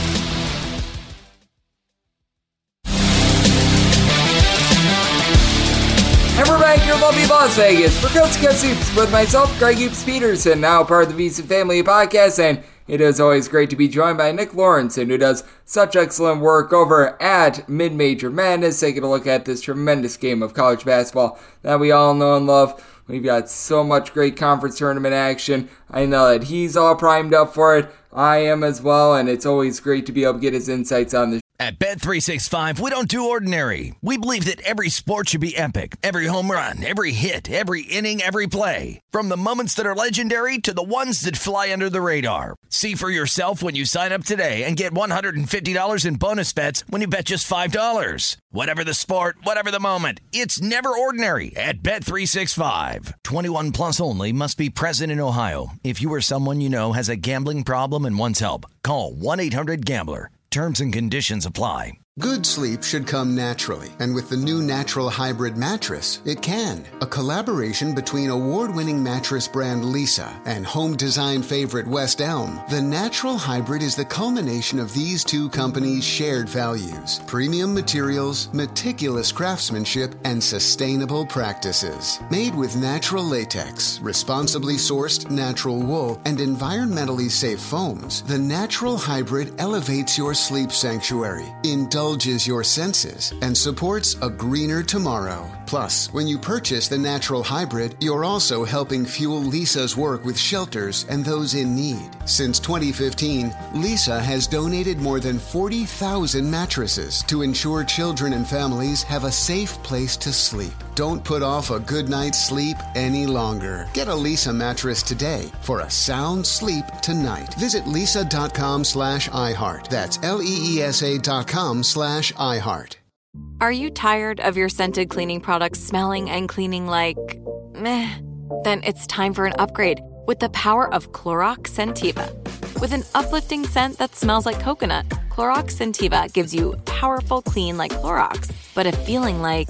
S4: And we're back here in lovely Las Vegas for Coast to Coast Hoops with myself, Greg Hoops Peterson, now part of the VSiN Family Podcast. And it is always great to be joined by Nick Lawrenson, who does such excellent work over at Mid-Major Madness, taking a look at this tremendous game of college basketball that we all know and love. We've got so much great conference tournament action. I know that he's all primed up for it. I am as well, and it's always great to be able to get his insights on the
S1: At Bet three sixty-five, we don't do ordinary. We believe that every sport should be epic. Every home run, every hit, every inning, every play. From the moments that are legendary to the ones that fly under the radar. See for yourself when you sign up today and get one hundred fifty dollars in bonus bets when you bet just five dollars. Whatever the sport, whatever the moment, it's never ordinary at Bet three sixty-five. twenty-one plus only. Must be present in Ohio. If you or someone you know has a gambling problem and wants help, call one eight hundred gambler. Terms and conditions apply.
S9: Good sleep should come naturally, and with the new Natural Hybrid mattress, it can. A collaboration between award-winning mattress brand Leesa and home design favorite West Elm, the Natural Hybrid is the culmination of these two companies' shared values: premium materials, meticulous craftsmanship, and sustainable practices. Made with natural latex, responsibly sourced natural wool, and environmentally safe foams, the Natural Hybrid elevates your sleep sanctuary, indulges your senses, and supports a greener tomorrow. Plus, when you purchase the Natural Hybrid, you're also helping fuel Leesa's work with shelters and those in need. Since twenty fifteen, Leesa has donated more than forty thousand mattresses to ensure children and families have a safe place to sleep. Don't put off a good night's sleep any longer. Get a Leesa mattress today for a sound sleep tonight. Visit leesa.com slash iHeart. That's L-E-E-S-A dot com slash iHeart.
S7: Are you tired of your scented cleaning products smelling and cleaning like meh? Then it's time for an upgrade with the power of Clorox Scentiva. With an uplifting scent that smells like coconut, Clorox Scentiva gives you powerful clean like Clorox, but a feeling like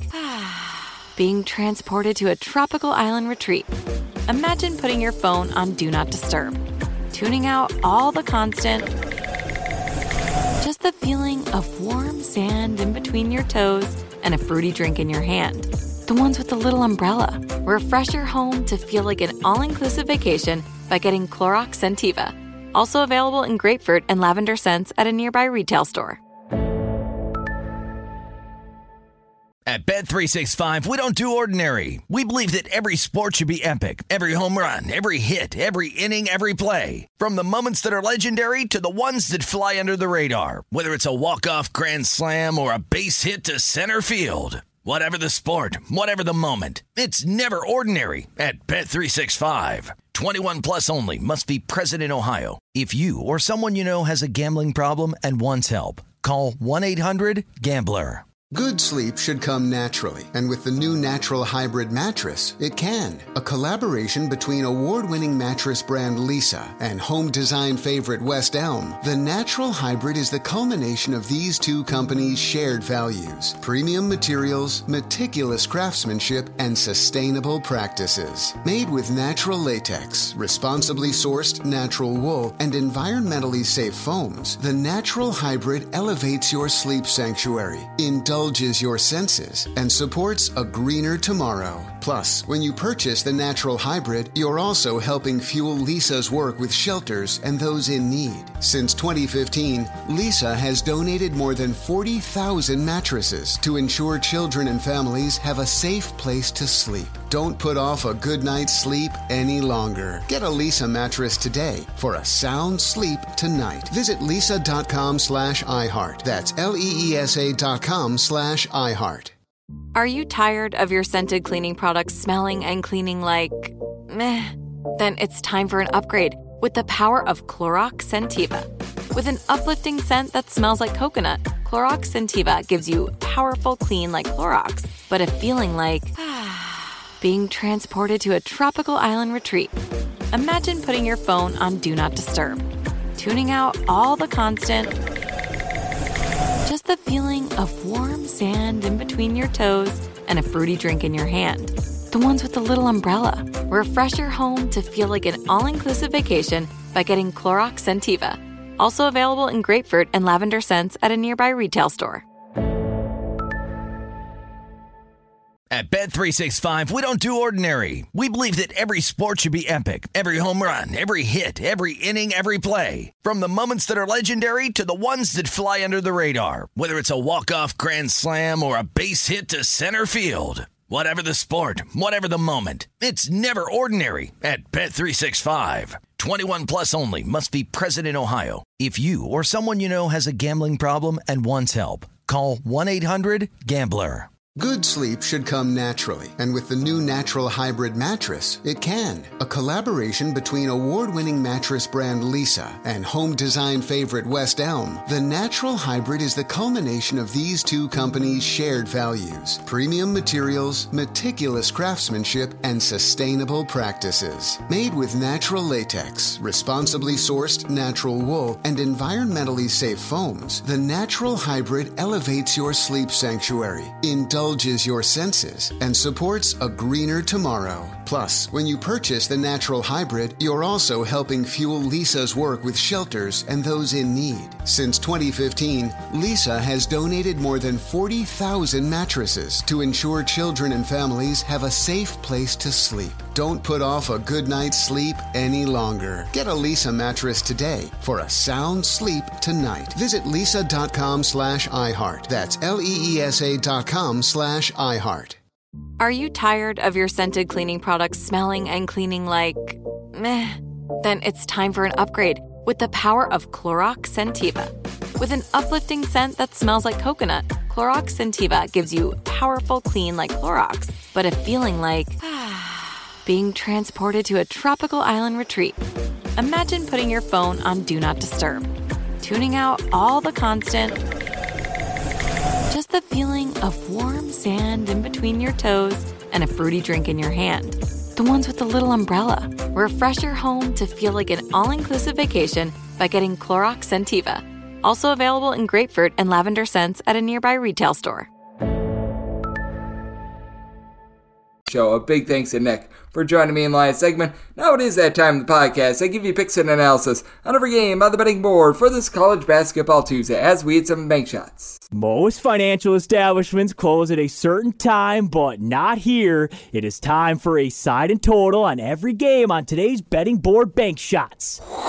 S7: being transported to a tropical island retreat. Imagine putting your phone on Do Not Disturb, tuning out all the constant, just the feeling of warm sand in between your toes and a fruity drink in your hand. The ones with the little umbrella. Refresh your home to feel like an all-inclusive vacation by getting Clorox Scentiva. Also available in grapefruit and lavender scents at a nearby retail store.
S1: At Bet three sixty-five, we don't do ordinary. We believe that every sport should be epic. Every home run, every hit, every inning, every play. From the moments that are legendary to the ones that fly under the radar. Whether it's a walk-off grand slam or a base hit to center field. Whatever the sport, whatever the moment. It's never ordinary at Bet three sixty-five. twenty-one plus only. Must be present in Ohio. If you or someone you know has a gambling problem and wants help, call one eight hundred gambler.
S9: Good sleep should come naturally, and with the new Natural Hybrid mattress, it can. A collaboration between award-winning mattress brand Leesa and home design favorite West Elm, the Natural Hybrid is the culmination of these two companies' shared values: premium materials, meticulous craftsmanship, and sustainable practices. Made with natural latex, responsibly sourced natural wool, and environmentally safe foams, the Natural Hybrid elevates your sleep sanctuary, indulges your senses, and supports a greener tomorrow. Plus, when you purchase the Natural Hybrid, you're also helping fuel Leesa's work with shelters and those in need. Since twenty fifteen, Leesa has donated more than forty thousand mattresses to ensure children and families have a safe place to sleep. Don't put off a good night's sleep any longer. Get a Leesa mattress today for a sound sleep tonight. Visit leesa.com slash iHeart. That's L-E-E-S-A dot com slash iHeart.
S7: Are you tired of your scented cleaning products smelling and cleaning like meh? Then it's time for an upgrade with the power of Clorox Scentiva. With an uplifting scent that smells like coconut, Clorox Scentiva gives you powerful clean like Clorox, but a feeling like being transported to a tropical island retreat. Imagine putting your phone on Do Not Disturb, tuning out all the constant, just the feeling of warm sand in between your toes and a fruity drink in your hand. The ones with the little umbrella. Refresh your home to feel like an all-inclusive vacation by getting Clorox Scentiva. Also available in grapefruit and lavender scents at a nearby retail store.
S1: At Bet three sixty-five, we don't do ordinary. We believe that every sport should be epic. Every home run, every hit, every inning, every play. From the moments that are legendary to the ones that fly under the radar. Whether it's a walk-off grand slam or a base hit to center field. Whatever the sport, whatever the moment. It's never ordinary at Bet three sixty-five. twenty-one plus only. Must be present in Ohio. If you or someone you know has a gambling problem and wants help, call one eight hundred gambler.
S9: Good sleep should come naturally, and with the new Natural Hybrid mattress, it can. A collaboration between award-winning mattress brand Leesa and home design favorite West Elm, the Natural Hybrid is the culmination of these two companies' shared values: premium materials, meticulous craftsmanship, and sustainable practices. Made with natural latex, responsibly sourced natural wool, and environmentally safe foams, the Natural Hybrid elevates your sleep sanctuary, indulges your senses, and supports a greener tomorrow. Plus, when you purchase the Natural Hybrid, you're also helping fuel Leesa's work with shelters and those in need. Since twenty fifteen, Leesa has donated more than forty thousand mattresses to ensure children and families have a safe place to sleep. Don't put off a good night's sleep any longer. Get a Leesa mattress today for a sound sleep tonight. Visit leesa.com slash iHeart. That's L-E-E-S-A dot com slash iHeart.
S7: Are you tired of your scented cleaning products smelling and cleaning like meh? Then it's time for an upgrade with the power of Clorox Scentiva. With an uplifting scent that smells like coconut, Clorox Scentiva gives you powerful clean like Clorox, but a feeling like being transported to a tropical island retreat. Imagine putting your phone on Do Not Disturb, tuning out all the constant, just the feeling of warm sand in between your toes and a fruity drink in your hand. The ones with the little umbrella. Refresh your home to feel like an all-inclusive vacation by getting Clorox Scentiva. Also available in grapefruit and lavender scents at a nearby retail store.
S4: Show. A big thanks to Nick for joining me in the last segment. Now it is that time of the podcast. I give you picks and analysis on every game on the betting board for this College Basketball Tuesday as we hit some bank shots.
S5: Most financial establishments close at a certain time, but not here. It is time for a side and total on every game on today's betting board bank shots.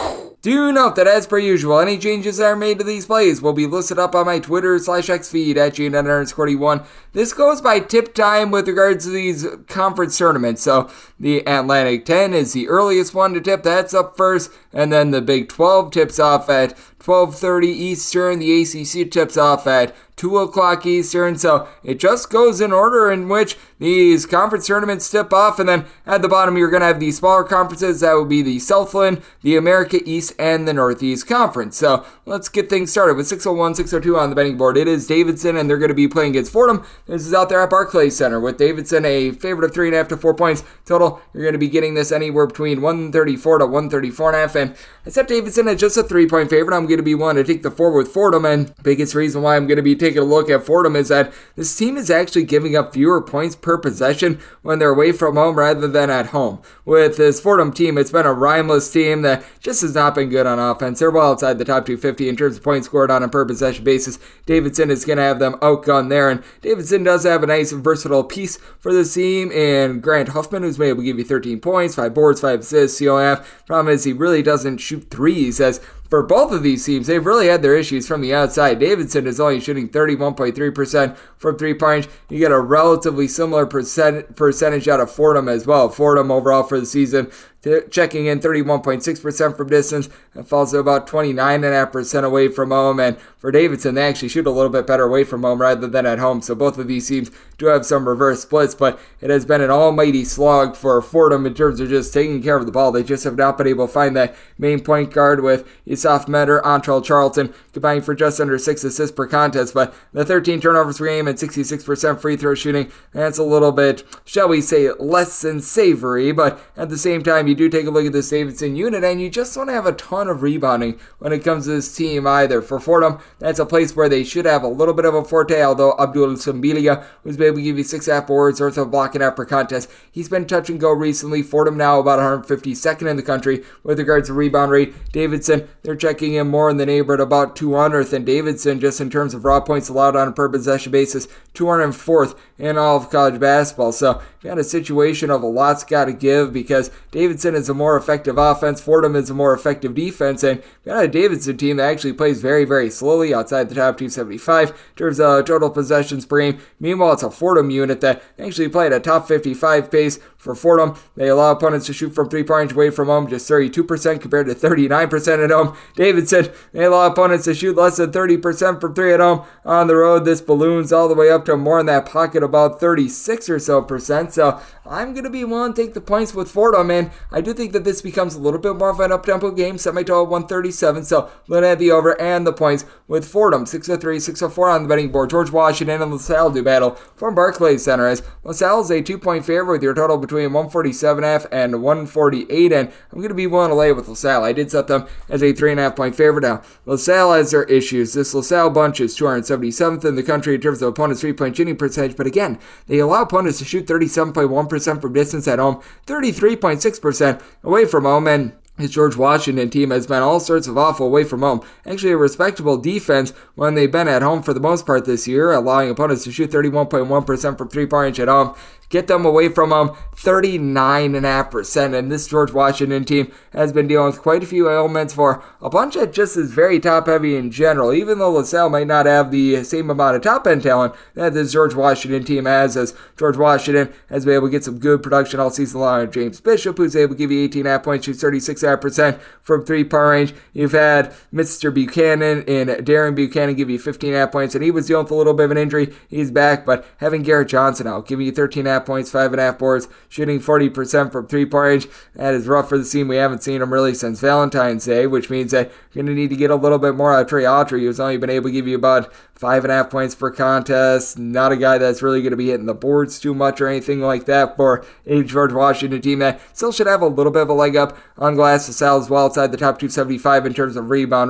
S4: Do note that, as per usual, any changes that are made to these plays will be listed up on my Twitter slash X feed at G N underscore one. This goes by tip time with regards to these conference tournaments. So the Atlantic ten is the earliest one to tip. That's up first. And then the Big twelve tips off at twelve thirty Eastern. The A C C tips off at two o'clock Eastern. So it just goes in order in which these conference tournaments tip off. And then at the bottom, you're going to have the smaller conferences. That would be the Southland, the America East, and the Northeast Conference. So let's get things started with six oh one, six oh two on the betting board. It is Davidson, and they're going to be playing against Fordham. This is out there at Barclays Center with Davidson a favorite of three and a half to four points total. You're going to be getting this anywhere between one thirty-four to one thirty-four and a half. And I set Davidson at just a three-point favorite. I'm going to be one to take the four with Fordham, and biggest reason why I'm going to be taking a look at Fordham is that this team is actually giving up fewer points per possession when they're away from home rather than at home. With this Fordham team, it's been a rhymeless team that just has not been good on offense. They're well outside the top two fifty in terms of points scored on a per possession basis. Davidson is going to have them outgunned there, and Davidson does have a nice and versatile piece for this team in Grant Huffman, who's able to give you thirteen points, five boards, five assists, C O F. Problem is he really doesn't shoot threes, as for both of these teams, they've really had their issues from the outside. Davidson is only shooting thirty-one point three percent from three-point range. You get a relatively similar percent, percentage out of Fordham as well. Fordham overall for the season, t- checking in thirty-one point six percent from distance, and falls to about twenty-nine point five percent away from home. And for Davidson, they actually shoot a little bit better away from home rather than at home. So both of these teams do have some reverse splits, but it has been an almighty slog for Fordham in terms of just taking care of the ball. They just have not been able to find that main point guard with Yusuf Meder, Antrell Charlton, combining for just under six assists per contest, but the thirteen turnovers per game and sixty-six percent free throw shooting, that's a little bit, shall we say, less than savory, but at the same time, you do take a look at this Davidson unit, and you just don't have a ton of rebounding when it comes to this team either. For Fordham, that's a place where they should have a little bit of a forte, although Abdul Sambilia, who's been able to give you six and a half boards, worth of block and a half per contest, he's been touch and go recently. Fordham now about one hundred fifty-second in the country with regards to rebound rate. Davidson, they're checking in more in the neighborhood about two hundredth, and Davidson, just in terms of raw points allowed on a per possession basis, two hundred fourth in all of college basketball. So you got a situation of a lot's got to give, because Davidson is a more effective offense, Fordham is a more effective defense, and you got a Davidson team that actually plays very, very slowly outside the top two seventy-five in terms of total possessions per game. Meanwhile, it's a Fordham unit that actually play at a top fifty-five pace. For Fordham, they allow opponents to shoot from three-point range away from home just thirty-two percent compared to thirty-nine percent at home. Davidson, they allow opponents to shoot less than thirty percent from three at home. On the road, this balloons all the way up to more in that pocket, about thirty-six or so percent. So I'm going to be willing to take the points with Fordham, and I do think that this becomes a little bit more of an up-tempo game. Set my total one thirty-seven, so looking at the over and the points with Fordham. six oh three, six oh four on the betting board. George Washington and LaSalle do battle from Barclays Center, as LaSalle is a two-point favorite with your total between one forty-seven point five and one forty-eight, and I'm going to be willing to lay with LaSalle. I did set them as a three and a half point favorite. Now, LaSalle has their issues. This LaSalle bunch is two hundred seventy-seventh in the country in terms of opponents' three-point shooting percentage, but again, they allow opponents to shoot thirty-seven point one percent from distance at home, thirty-three point six percent away from home, and his George Washington team has been all sorts of awful away from home. Actually, a respectable defense when they've been at home for the most part this year, allowing opponents to shoot thirty-one point one percent from three-point range at home. Get them away from home, thirty-nine point five percent. And this George Washington team has been dealing with quite a few ailments for a bunch that just is very top-heavy in general. Even though LaSalle might not have the same amount of top-end talent that this George Washington team has, as George Washington has been able to get some good production all season long. James Bishop, who's able to give you eighteen point five points, shoots thirty-six point five percent from three-point range. You've had Mister Buchanan and Darren Buchanan give you fifteen point five points, and he was dealing with a little bit of an injury. He's back, but having Garrett Johnson out, giving you thirteen point five points, five and a half boards, shooting forty percent from three-point range. That is rough for the team. We haven't seen him really since Valentine's Day, which means that you're going to need to get a little bit more out of Trey Autry, who's only been able to give you about five and a half points per contest. Not a guy that's really going to be hitting the boards too much or anything like that for a George Washington team that still should have a little bit of a leg up on glass. LaSalle as well outside the top two seventy-five in terms of rebound rate.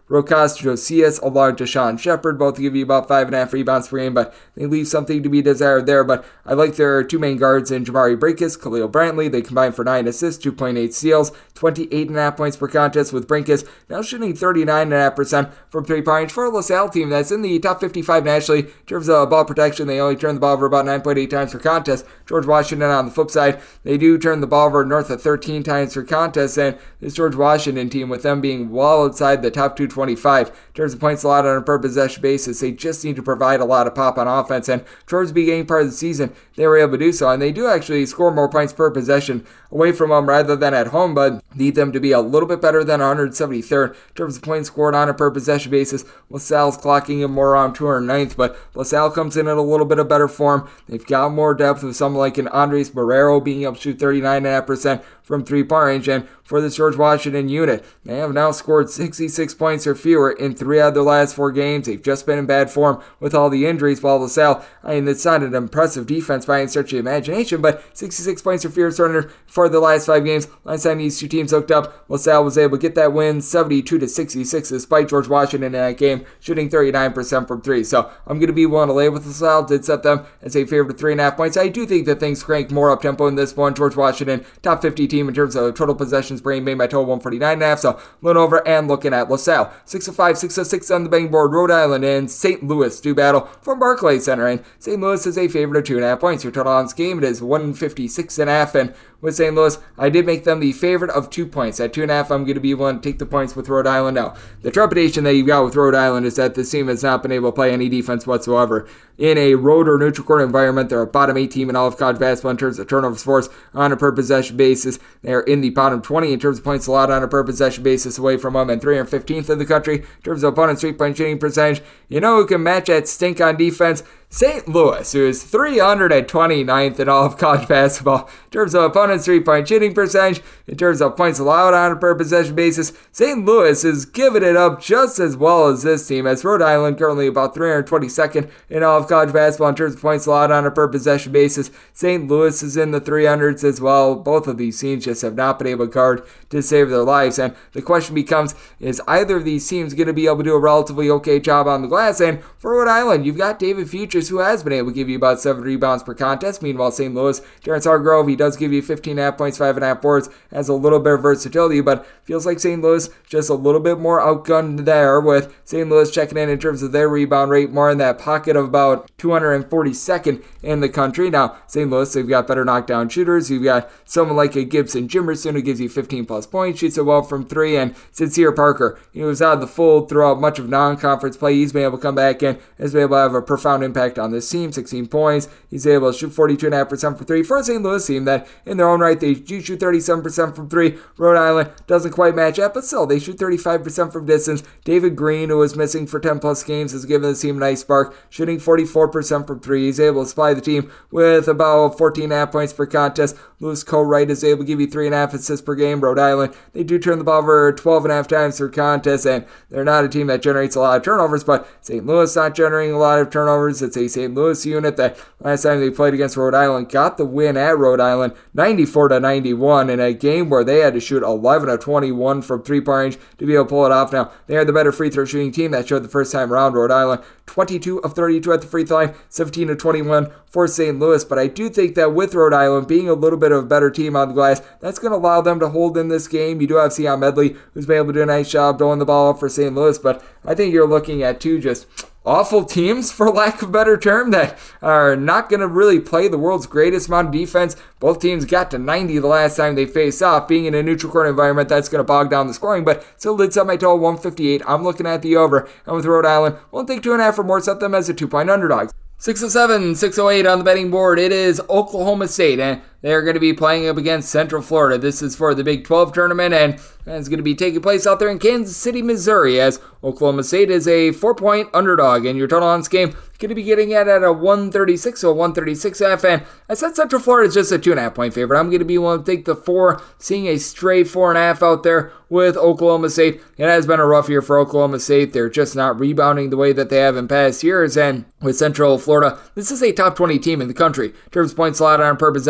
S4: Rokas Josias along to Sean Shepard, both give you about five and a half rebounds per game, but they leave something to be desired there. But I like their two main guards in Jamari Brinkus, Khalil Brantley. They combine for nine assists, two point eight steals, twenty-eight and a half points per contest, with Brinkus now shooting thirty-nine point five percent from three-point range for a LaSalle team that's in the top fifty-five nationally in terms of ball protection. They only turn the ball over about nine point eight times per contest. George Washington on the flip side, they do turn the ball over north of thirteen times per contest, and this George Washington team, with them being well outside the top two twenty-five in terms of points allowed on a per possession basis, they just need to provide a lot of pop on offense, and towards the beginning part of the season, they were able to do so, and they do actually score more points per possession away from home rather than at home, but need them to be a little bit better than one hundred seventy-third in terms of points scored on a per possession basis. LaSalle's clocking in more around two hundred ninth, but LaSalle comes in at a little bit of better form. They've got more depth with someone like an Andres Barrero being able to shoot thirty-nine point five percent from three-point range, and for this George Washington unit, they have now scored sixty-six points or fewer in three out of their last four games. They've just been in bad form with all the injuries, while LaSalle, I mean, it's not an impressive defense by any stretch of the imagination, but sixty-six points or fewer started for the last five games. Last time these two teams hooked up, LaSalle was able to get that win seventy-two to sixty-six despite George Washington in that game shooting thirty-nine percent from three. So I'm going to be willing to lay with LaSalle. Did set them as a favorite of three and a half points. I do think that things crank more up tempo in this one. George Washington, top fifty team in terms of total possessions per game, made by total one forty-nine and a half. So looking over and looking at LaSalle. six oh five, six oh six on the betting board. Rhode Island and Saint Louis do battle from Barclays Center, and Saint Louis is a favorite of two and a half points. Your total on this game, it is one fifty-six and a half, and with Saint Louis, I did make them the favorite of two points. At two and a half, I'm going to be willing to take the points with Rhode Island. Now, the trepidation that you've got with Rhode Island is that this team has not been able to play any defense whatsoever. In a road or neutral court environment, they're a bottom eight team in all of college basketball in terms of turnovers forced on a per possession basis. They're in the bottom twenty in terms of points allowed on a per possession basis away from them, and three hundred fifteenth in the country in terms of opponent's three-point shooting percentage. You know who can match that stink on defense? Saint Louis, who is three hundred twenty-ninth in all of college basketball in terms of opponent's three-point shooting percentage, in terms of points allowed on a per possession basis. Saint Louis is giving it up just as well as this team, as Rhode Island currently about three hundred twenty-second in all of college basketball in terms of points allowed on a per possession basis. Saint Louis is in the three hundreds as well. Both of these teams just have not been able to guard to save their lives, and the question becomes, is either of these teams going to be able to do a relatively okay job on the glass? And for Rhode Island, you've got David Futures, who has been able to give you about seven rebounds per contest. Meanwhile, Saint Louis, Terrence Hargrove, he does give you fifteen and a half points, five and a half boards, has a little bit of versatility, but feels like Saint Louis just a little bit more outgunned there, with Saint Louis checking in in terms of their rebound rate more in that pocket of about two hundred forty-second in the country. Now, Saint Louis, they've got better knockdown shooters. You've got someone like a Gibson Jimerson who gives you fifteen plus points, shoots it well from three, and Sincere Parker, he was out of the fold throughout much of non-conference play. He's been able to come back in, has been able to have a profound impact on this team, sixteen points. He's able to shoot forty-two point five percent from three for a Saint Louis team that, in their own right, they do shoot thirty-seven percent from three. Rhode Island doesn't quite match up, but still, they shoot thirty-five percent from distance. David Green, who was missing for ten plus games, has given the team a nice spark, shooting forty-four percent from three. He's able to supply the team with about fourteen point five points per contest. Lewis Colwright is able to give you three point five assists per game. Rhode Island, they do turn the ball over twelve point five times per contest, and they're not a team that generates a lot of turnovers, but Saint Louis not generating a lot of turnovers. It's a Saint Louis unit that last time they played against Rhode Island got the win at Rhode Island ninety-four to ninety-one in a game where they had to shoot eleven of twenty-one from three-point range to be able to pull it off. Now, they are the better free throw shooting team. That showed the first time around. Rhode Island twenty-two of thirty-two at the free throw line, seventeen of twenty-one for Saint Louis, but I do think that with Rhode Island being a little bit of a better team on the glass, that's going to allow them to hold in this game. You do have Sion Medley, who's been able to do a nice job throwing the ball up for Saint Louis, but I think you're looking at two just awful teams, for lack of a better term, that are not going to really play the world's greatest amount of defense. Both teams got to ninety the last time they faced off. Being in a neutral court environment, that's going to bog down the scoring, but still did set my total one fifty-eight. I'm looking at the over, and with Rhode Island, won't take two and a half or more, set them as a two-point underdog. six oh seven, six oh eight on the betting board. It is Oklahoma State, and they're going to be playing up against Central Florida. This is for the Big twelve tournament, and it's going to be taking place out there in Kansas City, Missouri, as Oklahoma State is a four-point underdog, and your total on this game going to be getting it at a one thirty-six, so one thirty-six half, and I said Central Florida is just a two and a half point favorite. I'm going to be willing to take the four, seeing a stray four and a half out there with Oklahoma State. It has been a rough year for Oklahoma State. They're just not rebounding the way that they have in past years, and with Central Florida, this is a top twenty team in the country in terms of points allowed on a per possession basis.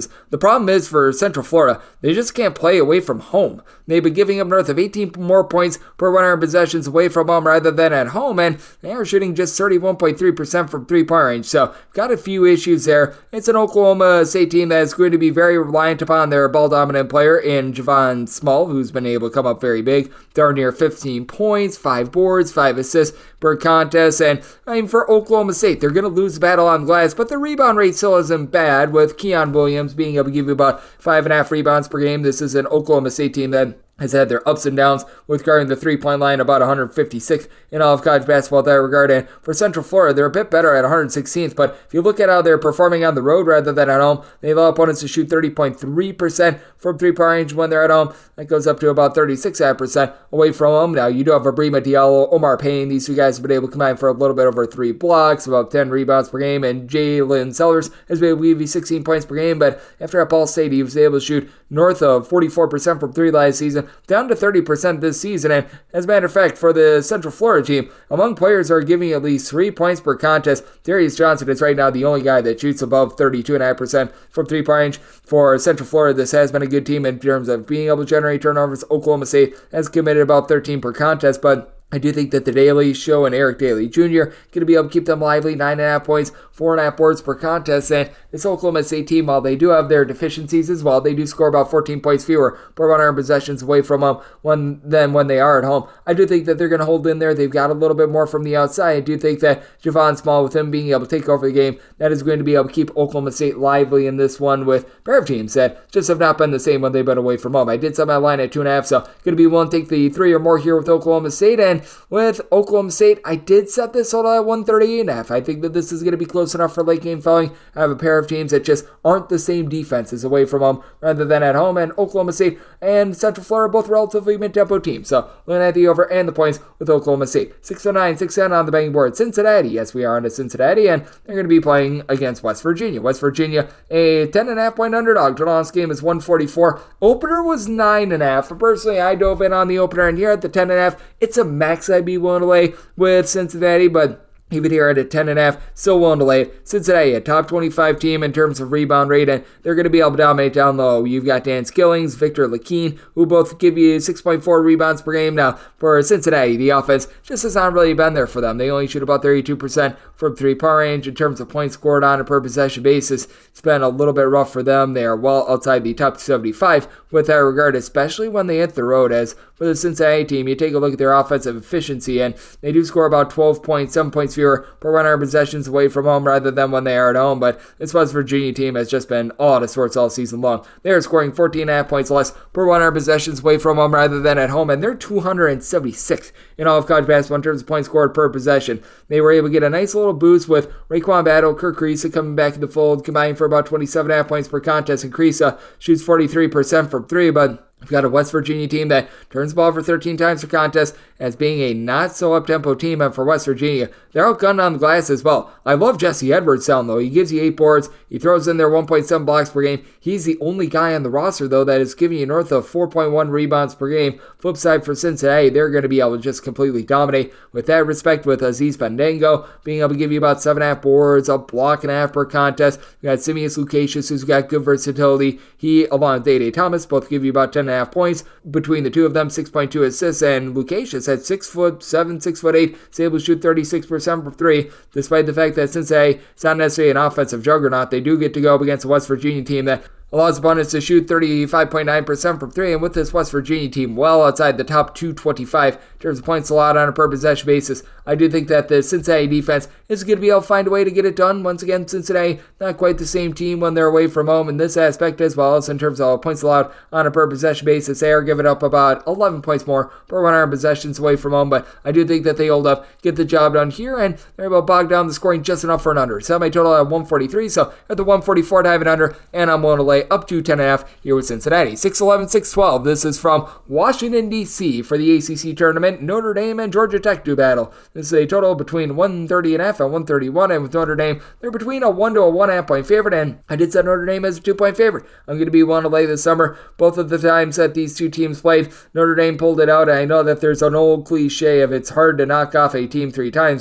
S4: basis. The problem is for Central Florida, they just can't play away from home. They've been giving up north of eighteen more points per one hundred possessions away from home rather than at home, and they are shooting just thirty-one point three percent from three-point range. So, got a few issues there. It's an Oklahoma State team that is going to be very reliant upon their ball-dominant player in Javon Small, who's been able to come up very big. They're near fifteen points, five boards, five assists per contest, and I mean, for Oklahoma State, they're going to lose the battle on glass, but the rebound rate still isn't bad, with Keon Williams being able to give you about five and a half rebounds per game. This is an Oklahoma State team that has had their ups and downs with guarding the three-point line, about one hundred fifty-sixth in all of college basketball in that regard. And for Central Florida, they're a bit better at one hundred sixteenth, but if you look at how they're performing on the road rather than at home, they allow opponents to shoot thirty point three percent from three-point range when they're at home. That goes up to about thirty-six percent away from home. Now, you do have Abrima Diallo, Omar Payne. These two guys have been able to combine for a little bit over three blocks, about ten rebounds per game, and Jalen Sellers has been able to give you sixteen points per game, but after at Ball State, he was able to shoot north of forty-four percent from three last season, down to thirty percent this season. And as a matter of fact, for the Central Florida team, among players who are giving at least three points per contest, Darius Johnson is right now the only guy that shoots above thirty-two point five percent from three-point range. For Central Florida, this has been a good team in terms of being able to generate turnovers. Oklahoma State has committed about thirteen per contest, but I do think that the Daly Show and Eric Daly Junior going to be able to keep them lively. Nine and a half points, four and a half boards per contest. And this Oklahoma State team, while they do have their deficiencies as well, they do score about fourteen points fewer per one hundred possessions away from them when, than when they are at home. I do think that they're going to hold in there. They've got a little bit more from the outside. I do think that Javon Small, with him being able to take over the game, that is going to be able to keep Oklahoma State lively in this one, with pair of teams that just have not been the same when they've been away from home. I did set my line at two and a half, so going to be willing to take the three or more here with Oklahoma State. And with Oklahoma State, I did set this total at one thirty-eight and a half. I think that this is going to be close enough for late game following. I have a pair of teams that just aren't the same defenses away from home rather than at home, and Oklahoma State and Central Florida both relatively mid-tempo teams. So looking at the over and the points with Oklahoma State. six oh nine, six ten on the betting board. Cincinnati, yes, we are on to Cincinnati, and they're going to be playing against West Virginia. West Virginia, a ten and a half point underdog. Total on this game is one forty-four. Opener was nine and a half. Personally, I dove in on the opener, and here at the ten and a half, it's a max I'd be willing to lay with Cincinnati, but even here at a ten and a half, still willing to lay it. Cincinnati, a top twenty-five team in terms of rebound rate, and they're going to be able to dominate down low. You've got Dan Skillings, Victor Lakeen, who both give you six point four rebounds per game. Now, for Cincinnati, the offense just has not really been there for them. They only shoot about thirty-two percent from three-point range in terms of points scored on a per-possession basis. It's been a little bit rough for them. They are well outside the top seventy-five with that regard, especially when they hit the road. As for the Cincinnati team, you take a look at their offensive efficiency, and they do score about twelve points, seven points fewer per one hundred possessions away from home rather than when they are at home. But this West Virginia team has just been all out of sorts all season long. They are scoring fourteen and a half points less per one hundred possessions away from home rather than at home, and they're two hundred seventy-sixth in all of college basketball in terms of points scored per possession. They were able to get a nice little boost with Raekwon Battle, Kirk Kriisa coming back in the fold, combining for about twenty-seven and a half points per contest, and Kriisa shoots forty-three percent from three, but we've got a West Virginia team that turns the ball over thirteen times per contest as being a not-so-up-tempo team. And for West Virginia, they're outgunned on the glass as well. I love Jesse Edwards sound, though. He gives you eight boards. He throws in there one point seven blocks per game. He's the only guy on the roster, though, that is giving you north of four point one rebounds per game. Flip side for Cincinnati, they're going to be able to just completely dominate with that respect, with Aziz Bandango being able to give you about seven and a half boards, a block and a half per contest. You got Simeus Lucasius, who's got good versatility. He, along with Day-Day Thomas, both give you about ten and a half points. Between the two of them, six point two assists, and Lucasius at six foot seven, six foot eight, is able to shoot thirty-six percent from three, despite the fact that Cincinnati is not necessarily an offensive juggernaut. They do get to go up against a West Virginia team that allows opponents to shoot thirty-five point nine percent from three, and with this West Virginia team well outside the top two twenty-five in terms of points allowed on a per possession basis, I do think that the Cincinnati defense is going to be able to find a way to get it done. Once again, Cincinnati, not quite the same team when they're away from home in this aspect, as well as in terms of points allowed on a per possession basis. They are giving up about eleven points more per one hundred possessions away from home, but I do think that they hold up, get the job done here, and they're able to bog down the scoring just enough for an under. Set my total at one forty-three, so at the one forty-four to have it under, and I'm willing to lay up to ten and a half here with Cincinnati. six eleven, six twelve. This is from Washington, D C for the A C C tournament. Notre Dame and Georgia Tech do battle. This is a total between one thirty and a half and one thirty-one, and with Notre Dame, they're between a one to a one and a half point favorite, and I did set Notre Dame as a two point favorite. I'm going to be willing to lay this summer. Both of the times that these two teams played, Notre Dame pulled it out. I know that there's an old cliche of it's hard to knock off a team three times, but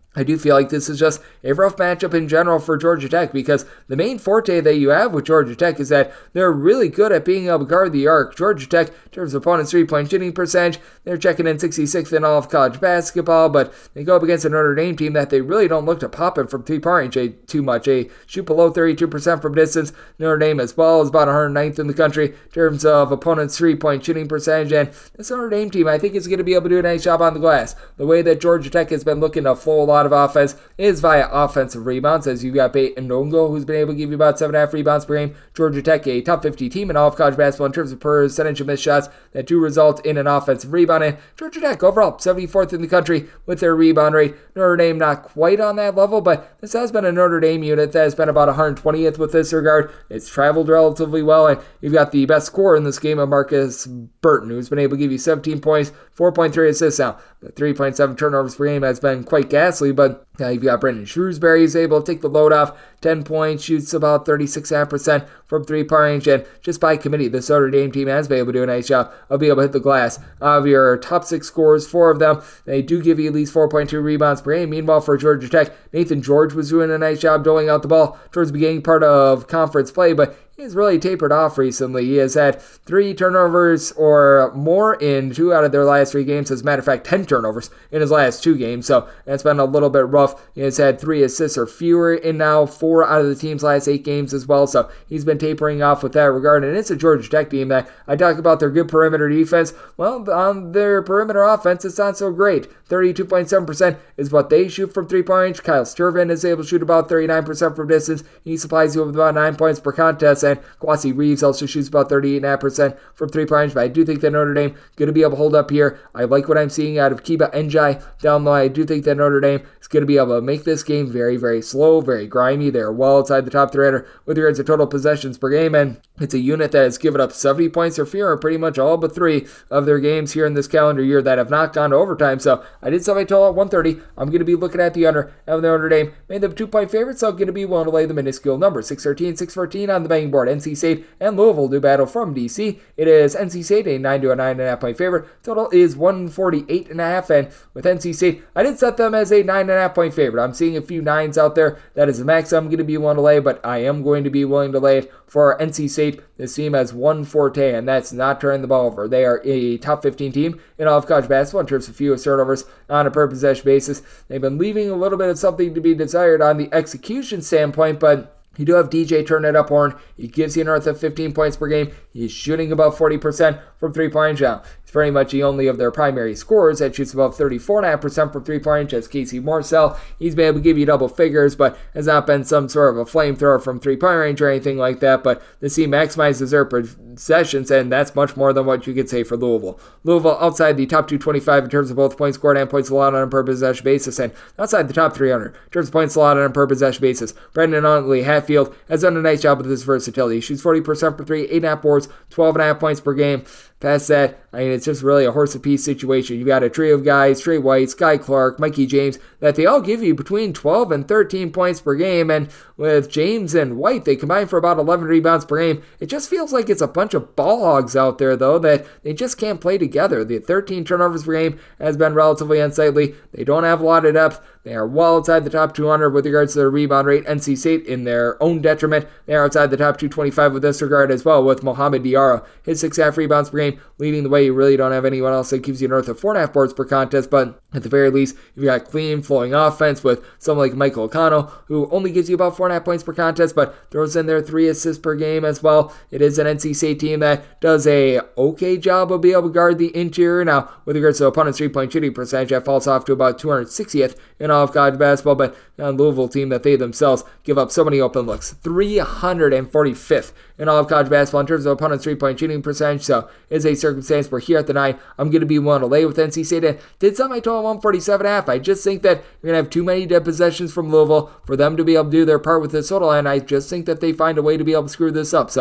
S4: I do feel like this is just a rough matchup in general for Georgia Tech, because the main forte that you have with Georgia Tech is that they're really good at being able to guard the arc. Georgia Tech, in terms of opponents' three-point shooting percentage, they're checking in sixty-sixth in all of college basketball, but they go up against a Notre Dame team that they really don't look to pop it from three-point range too much. They shoot below thirty-two percent from distance. Notre Dame as well is about one hundred ninth in the country in terms of opponents' three-point shooting percentage, and this Notre Dame team, I think, is going to be able to do a nice job on the glass. The way that Georgia Tech has been looking to flow a lot of offense is via offensive rebounds, as you've got Peyton Ndongo, who's been able to give you about seven point five rebounds per game. Georgia Tech, a top fifty team in all of college basketball in terms of percentage of missed shots that do result in an offensive rebound. And Georgia Tech overall seventy-fourth in the country with their rebound rate. Notre Dame not quite on that level, but this has been a Notre Dame unit that has been about one hundred twentieth with this regard. It's traveled relatively well, and you've got the best scorer in this game of Marcus Burton, who's been able to give you seventeen points, four point three assists now. The three point seven turnovers per game has been quite ghastly, but uh, you've got Brendan Shrewsbury is able to take the load off. ten points, shoots about thirty-six point five percent from three-point range, and just by committee, the Notre Dame team has been able to do a nice job of being able to hit the glass. Of your top six scorers, four of them, they do give you at least four point two rebounds per game. Meanwhile, for Georgia Tech, Nathan George was doing a nice job doling out the ball towards the beginning part of conference play, but he's really tapered off recently. He has had three turnovers or more in two out of their last three games. As a matter of fact, ten turnovers in his last two games, so that's been a little bit rough. He has had three assists or fewer in now four out of the team's last eight games as well, so he's been tapering off with that regard. And it's a Georgia Tech team that I talk about their good perimeter defense. Well, on their perimeter offense, it's not so great. thirty-two point seven percent is what they shoot from three-point range. Kyle Sturvin is able to shoot about thirty-nine percent from distance. He supplies you with about nine points per contest, and Kwasi Reeves also shoots about thirty-eight point five percent from three-point range, but I do think that Notre Dame going to be able to hold up here. I like what I'm seeing out of Kiba Njai down low. I do think that Notre Dame is going to be able to make this game very, very slow, very grimy. They're well outside the top three hundred with regards to total possessions per game, and it's a unit that has given up seventy points or fewer in pretty much all but three of their games here in this calendar year that have not gone to overtime. So I did set my total at one thirty. I'm going to be looking at the under of Notre Dame. Made them two-point favorites, so I'm going to be willing to lay the minuscule number. six thirteen, six fourteen on the betting board. N C State and Louisville do battle from D C. It is N C State, a nine to a nine point five point favorite. Total is one forty-eight point five, and with N C State, I did set them as a nine point five point favorite. I'm seeing a few nines out there. That is the max I'm going to be willing to lay, but I am going to be willing to lay it for N C State. This team has one forte, and that's not turning the ball over. They are a top fifteen team in all of college basketball in terms of fewest turnovers on a per possession basis. They've been leaving a little bit of something to be desired on the execution standpoint, but you do have D J turn it up horn. He gives you north of fifteen points per game. He's shooting about forty percent from three-point range. He's pretty much the only of their primary scorers that shoots about thirty-four point five percent from three-point range. As Casey Morsell, he's been able to give you double figures, but has not been some sort of a flamethrower from three-point range or anything like that. But the team maximizes their possessions, and that's much more than what you could say for Louisville. Louisville outside the top two twenty-five in terms of both points scored and points allowed on a per possession basis, and outside the top three hundred in terms of points allowed on a per possession basis. Brendan Huntley Hatfield has done a nice job with his versatility. He shoots forty percent for three, eight point five boards, twelve point five points per game. Past that, I mean, it's just really a horse apiece situation. You've got a trio of guys, Trey White, Sky Clark, Mikey James, that they all give you between twelve and thirteen points per game, and with James and White, they combine for about eleven rebounds per game. It just feels like it's a bunch of ball hogs out there, though, that they just can't play together. The thirteen turnovers per game has been relatively unsightly. They don't have a lot of depth. They are well outside the top two hundred with regards to their rebound rate. N C State, in their own detriment, they are outside the top two twenty-five with this regard as well, with Mohamed Diarra, his six point five rebounds per game, leading the way. You really don't have anyone else that gives you north of four point five boards per contest, but at the very least, you've got clean, flowing offense with someone like Michael O'Connell, who only gives you about four point five points per contest, but throws in their three assists per game as well. It is an N C State team that does a okay job of being able to guard the interior. Now, with regards to opponent's three-point shooting percentage, that falls off to about two hundred sixtieth in all of college basketball, but a Louisville team that they themselves give up so many open looks. three hundred forty-fifth in all of college basketball in terms of opponent's three-point shooting percentage, so it's a circumstance where here at the nine, I'm going to be willing to lay with N C State. And did set my total one forty-seven point five. I just think that you're going to have too many dead possessions from Louisville for them to be able to do their part with this total, and I just think that they find a way to be able to screw this up. So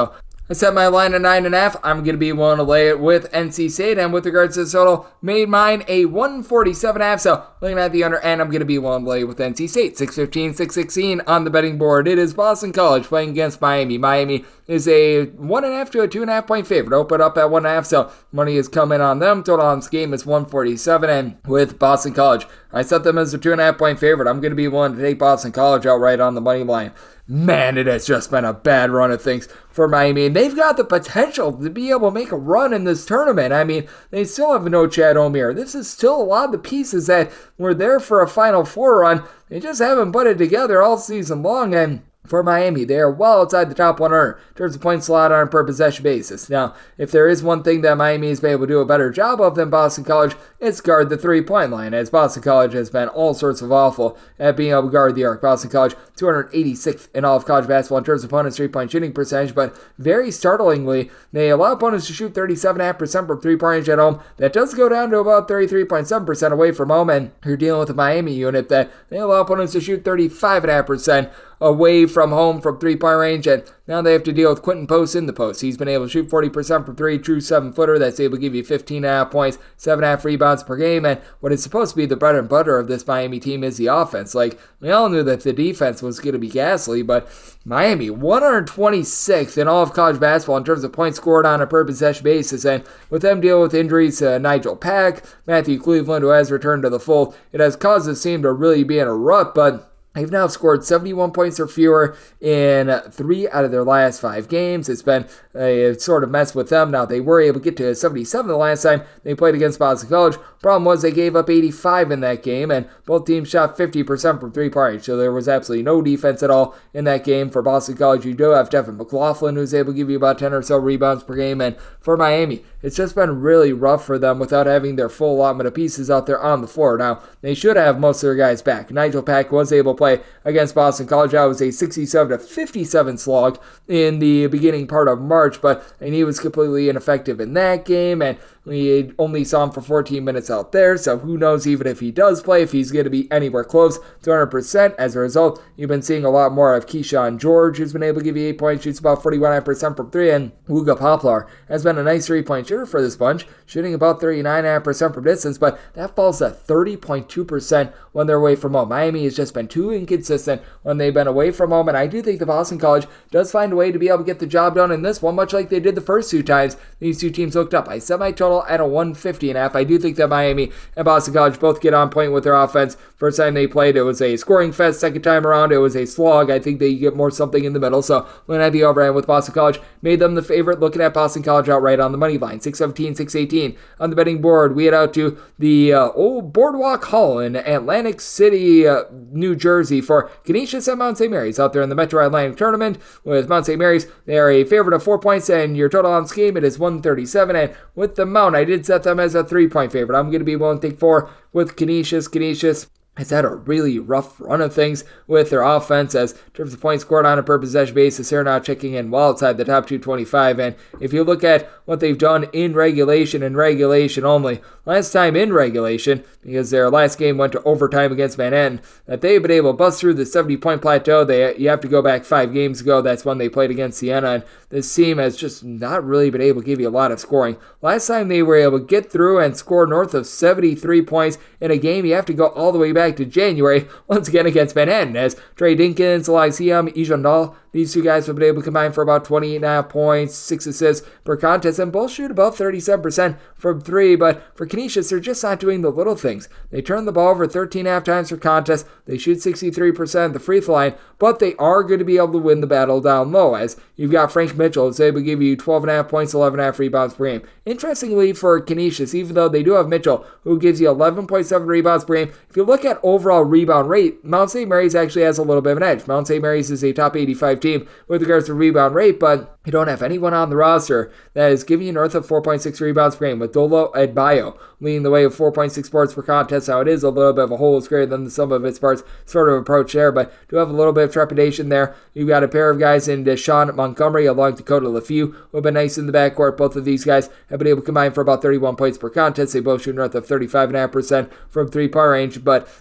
S4: I set my line at nine and a half. I'm going to be willing to lay it with N C State. And with regards to the total, made mine a one forty-seven and a half. So looking at the under, and I'm going to be willing to lay it with N C State. six fifteen, six sixteen on the betting board. It is Boston College playing against Miami. Miami is a one and a half to a two and a half point favorite. Open up at one and a half. So money is coming on them. Total on this game is one forty-seven. And with Boston College, I set them as a two and a half point favorite. I'm going to be willing to take Boston College outright on the money line. Man, it has just been a bad run of things for Miami, and they've got the potential to be able to make a run in this tournament. I mean, they still have no Chad Omier. This is still a lot of the pieces that were there for a Final Four run. They just haven't put it together all season long, and for Miami, they are well outside the top one hundred in terms of points allowed on a per possession basis. Now, if there is one thing that Miami has been able to do a better job of than Boston College, it's guard the three-point line, as Boston College has been all sorts of awful at being able to guard the arc. Boston College, two hundred eighty-sixth in all of college basketball in terms of opponents' three-point shooting percentage, but very startlingly, they allow opponents to shoot thirty-seven point five percent from three-point range at home. That does go down to about thirty-three point seven percent away from home, and you're dealing with a Miami unit that they allow opponents to shoot thirty-five point five percent away from home from three-point range, and now they have to deal with Quentin Post in the post. He's been able to shoot forty percent from three, true seven-footer. That's able to give you fifteen point five points, seven point five rebounds per game, and what is supposed to be the bread and butter of this Miami team is the offense. Like, we all knew that the defense was going to be ghastly, but Miami, one hundred twenty-sixth in all of college basketball in terms of points scored on a per-possession basis, and with them dealing with injuries to uh, Nigel Pack, Matthew Cleveland, who has returned to the fold, it has caused this team to really be in a rut, but they've now scored seventy-one points or fewer in three out of their last five games. It's been a sort of mess with them. Now, they were able to get to seventy-seven the last time they played against Boston College. Problem was they gave up eighty-five in that game, and both teams shot fifty percent from three-point range, so there was absolutely no defense at all in that game. For Boston College, you do have Devin McLaughlin, who's able to give you about ten or so rebounds per game, and for Miami, it's just been really rough for them without having their full allotment of pieces out there on the floor. Now, they should have most of their guys back. Nigel Pack was able to play against Boston College. That was a sixty-seven to fifty-seven slog in the beginning part of March, but and he was completely ineffective in that game, and we only saw him for fourteen minutes out there, so who knows even if he does play, if he's going to be anywhere close to one hundred percent. As a result, you've been seeing a lot more of Keyshawn George, who's been able to give you eight points, shoots about forty-one percent from three, and Wooga Poplar has been a nice three-point shooter for this bunch, shooting about thirty-nine point five percent from distance, but that falls to thirty point two percent when they're away from home. Miami has just been too inconsistent when they've been away from home, and I do think the Boston College does find a way to be able to get the job done in this one, much like they did the first two times these two teams hooked up. I set my total at a one fifty and a half. I do think that Miami and Boston College both get on point with their offense. First time they played, it was a scoring fest. Second time around, it was a slog. I think they get more something in the middle. So when I the overhand with Boston College, made them the favorite. Looking at Boston College outright on the money line, six seventeen, six eighteen on the betting board. We head out to the uh, old Boardwalk Hall in Atlantic City, uh, New Jersey for Canisius and Mount Saint Mary's out there in the Metro Atlantic Tournament. With Mount Saint Mary's, they are a favorite of four points, and your total on this game, it is one thirty-seven. And with the Mount, I did set them as a three-point favorite. I'm going to be willing to take four with Canisius. Canisius has had a really rough run of things with their offense, as in terms of points scored on a per possession basis, they're now checking in well outside the top two twenty-five. And if you look at what they've done in regulation and regulation only, last time in regulation, because their last game went to overtime against Manhattan, that they've been able to bust through the seventy-point plateau. They You have to go back five games ago. That's when they played against Siena, and this team has just not really been able to give you a lot of scoring. Last time they were able to get through and score north of seventy-three points in a game, you have to go all the way back to January, once again against Manhattan, as Trey Dinkins, Elysium, Ijandal, these two guys have been able to combine for about twenty-eight point five points, six assists per contest, and both shoot above thirty-seven percent from three. But for Canisius, they're just not doing the little things. They turn the ball over thirteen point five times per contest. They shoot sixty-three percent at the free throw line, but they are going to be able to win the battle down low, as you've got Frank Mitchell, who's able to give you twelve point five points, eleven point five rebounds per game. Interestingly, for Canisius, even though they do have Mitchell, who gives you eleven point seven rebounds per game, if you look at overall rebound rate, Mount Saint Mary's actually has a little bit of an edge. Mount Saint Mary's is a top eighty-five team with regards to rebound rate, but you don't have anyone on the roster that is giving you north of four point six rebounds per game, with Dolo Adbayo leading the way with four point six boards per contest. Now, it is a little bit of a hole. It's greater than the sum of its parts sort of approach there, but do have a little bit of trepidation there. You've got a pair of guys in Deshaun Montgomery along Dakota LeFew, who have been nice in the backcourt. Both of these guys have been able to combine for about thirty-one points per contest. They both shoot north of thirty-five point five percent from three-point range, but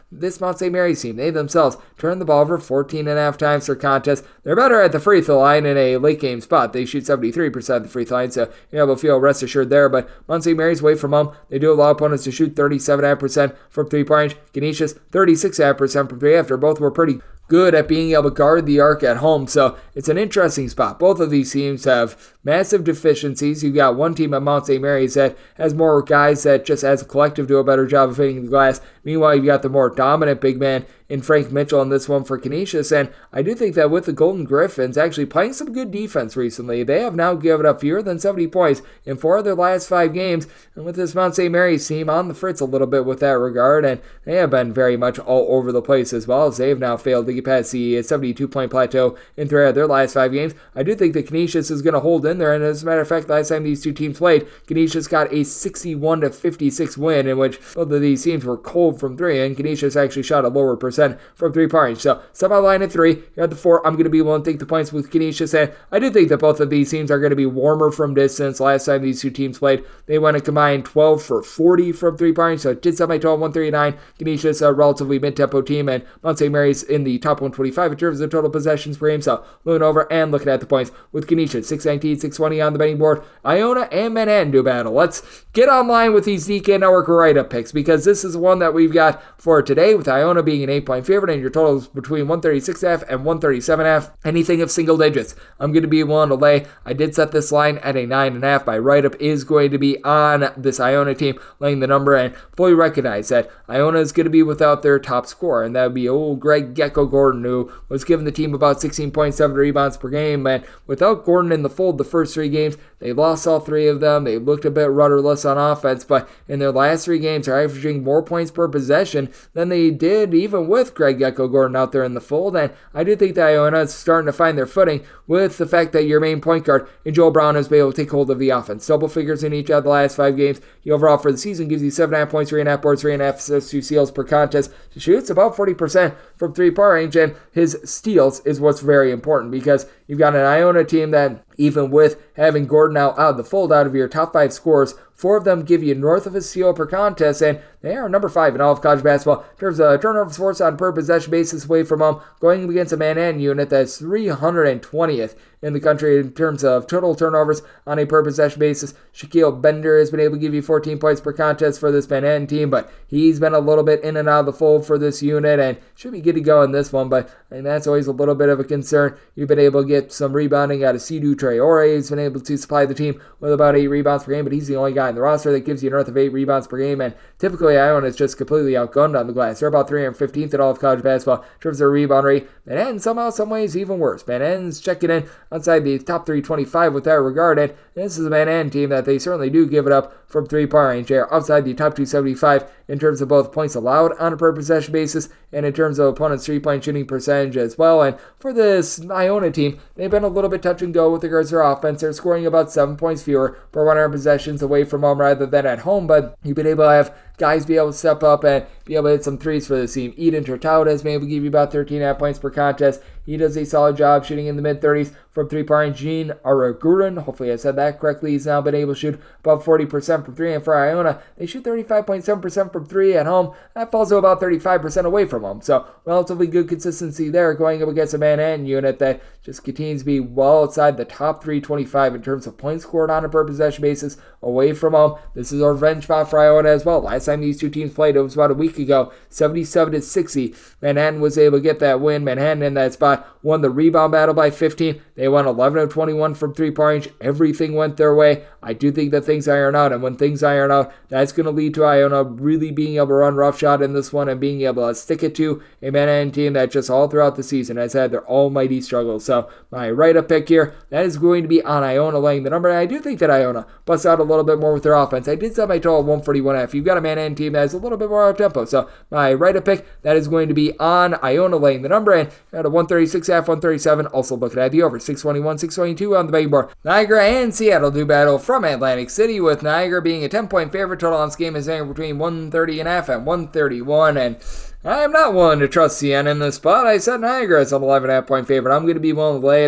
S4: this Mount Saint Mary's team, they themselves turned the ball over fourteen and a half times per contest. They're better at the free throw line in a late game spot. They shoot seventy-three percent of the free throw line, so you have a feel rest assured there. But Mount Saint Mary's away from home, they do allow opponents to shoot thirty-seven point five percent from three-point range. Canisius, thirty-six point five percent from three, after both were pretty good at being able to guard the arc at home. So it's an interesting spot. Both of these teams have massive deficiencies. You've got one team at Mount Saint Mary's that has more guys that just as a collective do a better job of hitting the glass. Meanwhile, you've got the more dominant big man in Frank Mitchell in this one for Canisius. And I do think that with the Golden Griffins actually playing some good defense recently, they have now given up fewer than seventy points in four of their last five games. And with this Mount Saint Mary's team on the fritz a little bit with that regard, and they have been very much all over the place as well, as they have now failed to get past the seventy-two point plateau in three of their last five games. I do think that Canisius is going to hold in there, and as a matter of fact, last time these two teams played, Canisius got a sixty-one to fifty-six win, in which both of these teams were cold from three, and Canisius actually shot a lower percent from three-point range. So, semi line at three, you're at the four. I'm going to be willing to take the points with Canisius, and I do think that both of these teams are going to be warmer from distance. Last time these two teams played, they went a combined twelve for forty from three-point range, so it did semi-total one thirty-nine. Canisius, a relatively mid-tempo team, and Mount Saint Mary's in the top one twenty-five in terms of total possessions per game. So, moving over and looking at the points with Canisius, six nineteen, six twenty on the betting board. Iona and Manhattan do battle. Let's get online with these D K Network write-up picks, because this is one that we've got for today, with Iona being an eight-point favorite and your totals between one thirty-six point five and one thirty-seven point five. Anything of single digits, I'm going to be willing to lay. I did set this line at a nine point five. My write-up is going to be on this Iona team, laying the number, and fully recognize that Iona is going to be without their top scorer, and that would be old Greg Gecko Gordon, who was giving the team about sixteen point seven rebounds per game. And without Gordon in the fold the first three games, they lost all three of them. They looked a bit rudderless on offense, but in their last three games, they're averaging more points per possession than they did even with Greg Gecko Gordon out there in the fold. And I do think that Iona is starting to find their footing with the fact that your main point guard in Joel Brown has been able to take hold of the offense. Double figures in each of the last five games. He overall for the season gives you seven point five points, three point five boards, three point five assists, two steals per contest. He shoots about forty percent from three-point range, and his steals is what's very important, because you've got an Iona team that, even with having Gordon out, out of the fold, out of your top five scorers, four of them give you north of a steal per contest, and they are number five in all of college basketball in terms of turnovers forced on per possession basis away from home, going against a Manhattan unit that's three hundred twentieth in the country in terms of total turnovers on a per possession basis. Shaquille Bender has been able to give you fourteen points per contest for this Manhattan team, but he's been a little bit in and out of the fold for this unit, and should be good to go in this one, but I mean, that's always a little bit of a concern. You've been able to get some rebounding out of Sidhu Traore. He's been able to supply the team with about eight rebounds per game, but he's the only guy in the roster that gives you north of eight rebounds per game, and typically Iona is just completely outgunned on the glass. They're about three hundred fifteenth in all of college basketball in terms of their rebound rate. Manhattan somehow, some ways, even worse. Manhattan's checking in outside the top three twenty-five with that regard, and this is a Manhattan team that they certainly do give it up from three-point range. They're outside the top two seventy-five in terms of both points allowed on a per possession basis and in terms of opponent's three-point shooting percentage as well. And for this Iona team, they've been a little bit touch and go with regards to their offense. They're scoring about seven points fewer per one hundred possessions away from home rather than at home, but you've been able to have guys be able to step up and be able to hit some threes for the team. Eden Turtout has been able to give you about thirteen point five points per contest. He does a solid job shooting in the mid-thirties from three-point range. Gene Araguren, hopefully I said that correctly, he's now been able to shoot about forty percent from three. And for Iona, they shoot thirty-five point seven percent from three at home. That falls to about thirty-five percent away from home. So relatively good consistency there, going up against a Manhattan unit that just continues to be well outside the top three twenty-five in terms of points scored on a per possession basis away from home. This is a revenge spot for Iona as well. Last time these two teams played, it was about a week ago, seventy-seven to sixty. Manhattan was able to get that win. Manhattan in that spot won the rebound battle by fifteen. They won eleven of twenty-one from three-point range. Everything went their way. I do think that things iron out, and when things iron out, that's going to lead to Iona really being able to run roughshod in this one and being able to stick it to a Manhattan team that just all throughout the season has had their almighty struggles. So my write-up pick here, that is going to be on Iona laying the number, and I do think that Iona busts out a little bit more with their offense. I did set my total at one forty-one and a half. You've got a Manhattan team that has a little bit more up-tempo, so my write-up pick, that is going to be on Iona laying the number, and at a one thirty-six and a half, one thirty-seven, also looking at the over, six twenty-one, six twenty-two on the betting board. Niagara and Seattle do battle from Atlantic City, with Niagara being a ten-point favorite. Total on this game is anywhere between one thirty and a half and one thirty-one, and I'm not willing to trust Siena in this spot. I said Niagara is an eleven and a half point favorite. I'm going to be willing to lay it, and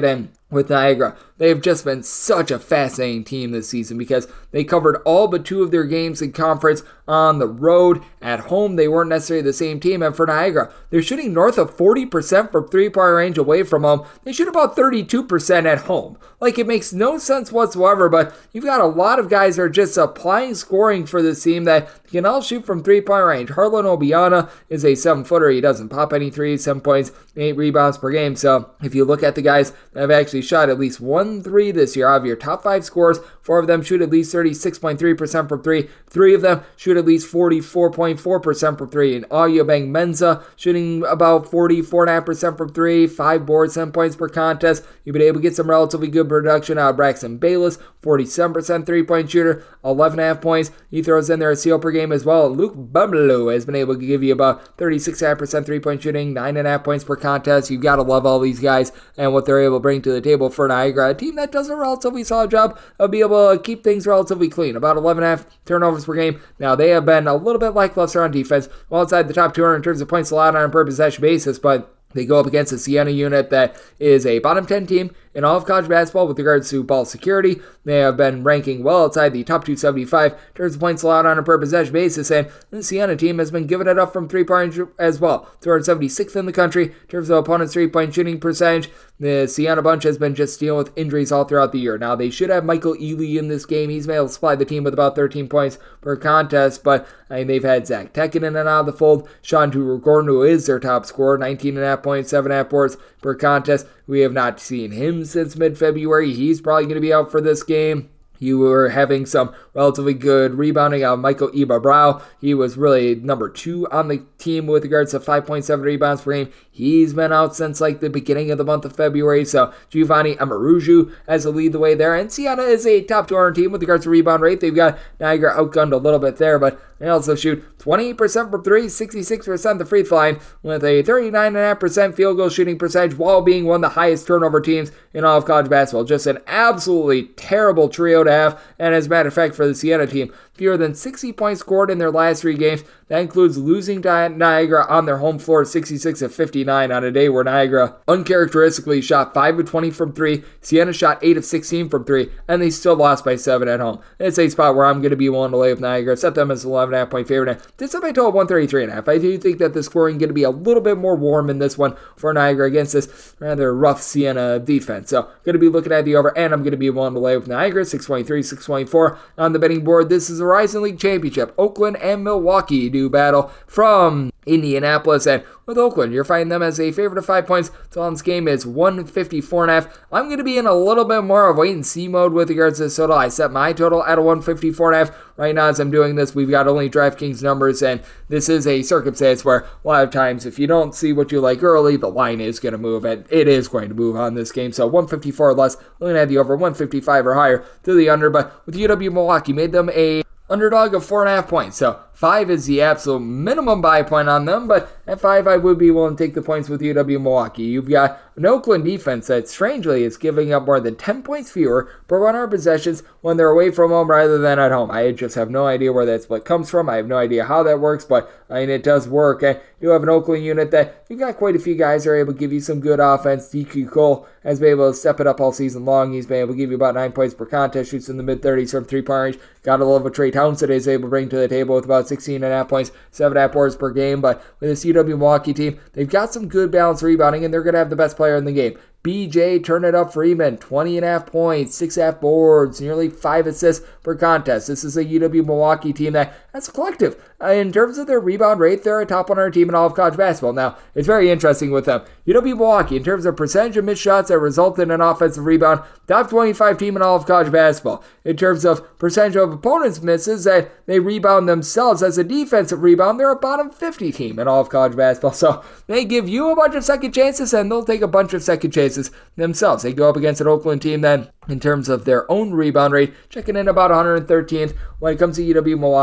S4: with Niagara. They have just been such a fascinating team this season because they covered all but two of their games in conference on the road. At home, they weren't necessarily the same team. And for Niagara, they're shooting north of forty percent from three-point range away from home. They shoot about thirty-two percent at home. Like, it makes no sense whatsoever, but you've got a lot of guys that are just applying scoring for this team that can all shoot from three-point range. Harlan Obiana is a seven-footer. He doesn't pop any threes, seven points, eight rebounds per game. So if you look at the guys that have actually shot at least one three this year, out of your top five scorers, four of them shoot at least thirty-six point three percent from three. Three of them shoot at least forty-four point four percent from three. And Auyabeng Mensa shooting about forty-four point five percent from three, five boards, seven points per contest. You've been able to get some relatively good production out of Braxton Bayless, forty-seven percent three-point shooter, eleven point five points. He throws in there a steal per game as well. Luke Bublo has been able to give you about thirty-six point five percent three-point shooting, nine point five points per contest. You've got to love all these guys and what they're able to bring to the table for Niagara, a team that does a relatively solid job of being able to keep things relatively clean. About eleven point five turnovers per game. Now, they have been a little bit lackluster on defense, well outside the top two hundred in terms of points allowed on a per possession basis, but they go up against a Siena unit that is a bottom ten team in all of college basketball with regards to ball security. They have been ranking well outside the top two seventy-five in terms of points allowed on a per possession basis, and the Siena team has been giving it up from three-point as well. two hundred seventy-sixth in the country in terms of opponents' three-point shooting percentage. The Siena bunch has been just dealing with injuries all throughout the year. Now, they should have Michael Ely in this game. He's been able to supply the team with about thirteen points per contest, but I mean, they've had Zach Tekken in and out of the fold. Sean Gordon, who is their top scorer, nineteen point five points, seven point five boards per contest. We have not seen him since mid-February. He's probably going to be out for this game. You were having some relatively good rebounding out of Michael Ibarbrau. He was really number two on the team with regards to five point seven rebounds per game. He's been out since like the beginning of the month of February. So Giovanni Amaruju has to lead the way there. And Siena is a top two hundred team with regards to rebound rate. They've got Niagara outgunned a little bit there, but they also shoot twenty-eight percent from three, sixty-six percent the free throw line, with a thirty-nine point five percent field goal shooting percentage, while being one of the highest turnover teams in all of college basketball. Just an absolutely terrible trio to have. And as a matter of fact, for the Siena team, fewer than sixty points scored in their last three games. That includes losing to Niagara on their home floor, sixty-six to fifty-nine, on a day where Niagara uncharacteristically shot five of twenty from three. Siena shot eight of sixteen from three, and they still lost by seven at home. It's a spot where I'm going to be willing to lay with Niagara, set them as an eleven point five point favorite. This is a total of one thirty-three point five. I do think that the scoring is going to be a little bit more warm in this one for Niagara against this rather rough Siena defense. So, going to be looking at the over, and I'm going to be willing to lay with Niagara, six twenty-three, six twenty-four on the betting board. This is the Horizon League Championship. Oakland and Milwaukee do battle from Indianapolis, and with Oakland, you're finding them as a favorite of five points. So on this game is one fifty-four point five. I'm going to be in a little bit more of wait and see mode with regards to this total. I set my total at a one fifty-four point five. Right now, as I'm doing this, we've got only DraftKings numbers, and this is a circumstance where a lot of times, if you don't see what you like early, the line is going to move, and it is going to move on this game. So one fifty-four or less, looking at the over, one fifty-five or higher to the under, but with U W Milwaukee, made them a underdog of four and a half points. So five is the absolute minimum buy point on them, but at five, I would be willing to take the points with U W Milwaukee. You've got an Oakland defense that strangely is giving up more than ten points fewer per one hundred possessions when they're away from home rather than at home. I just have no idea where that split comes from. I have no idea how that works, but I mean, it does work. And you have an Oakland unit that you've got quite a few guys that are able to give you some good offense. D Q Cole has been able to step it up all season long. He's been able to give you about nine points per contest, shoots in the mid-thirties from three-point range. Got to love what Trey Townsend is able to bring to the table with about sixteen point five points, seven point five boards per game. But with this U W Milwaukee team, they've got some good balanced rebounding, and they're going to have the best player in the game. B J Turn It Up Freeman, twenty point five points, six point five boards, nearly five assists per contest. This is a U W Milwaukee team that, as a collective, uh, in terms of their rebound rate, they're a top one hundred team in all of college basketball. Now, it's very interesting with them. U W Milwaukee, in terms of percentage of missed shots that result in an offensive rebound, top twenty-five team in all of college basketball. In terms of percentage of opponents' misses that they rebound themselves as a defensive rebound, they're a bottom fifty team in all of college basketball. So they give you a bunch of second chances, and they'll take a bunch of second chances themselves. They go up against an Oakland team then, in terms of their own rebound rate, checking in about one hundred thirteenth. When it comes to U W Milwaukee,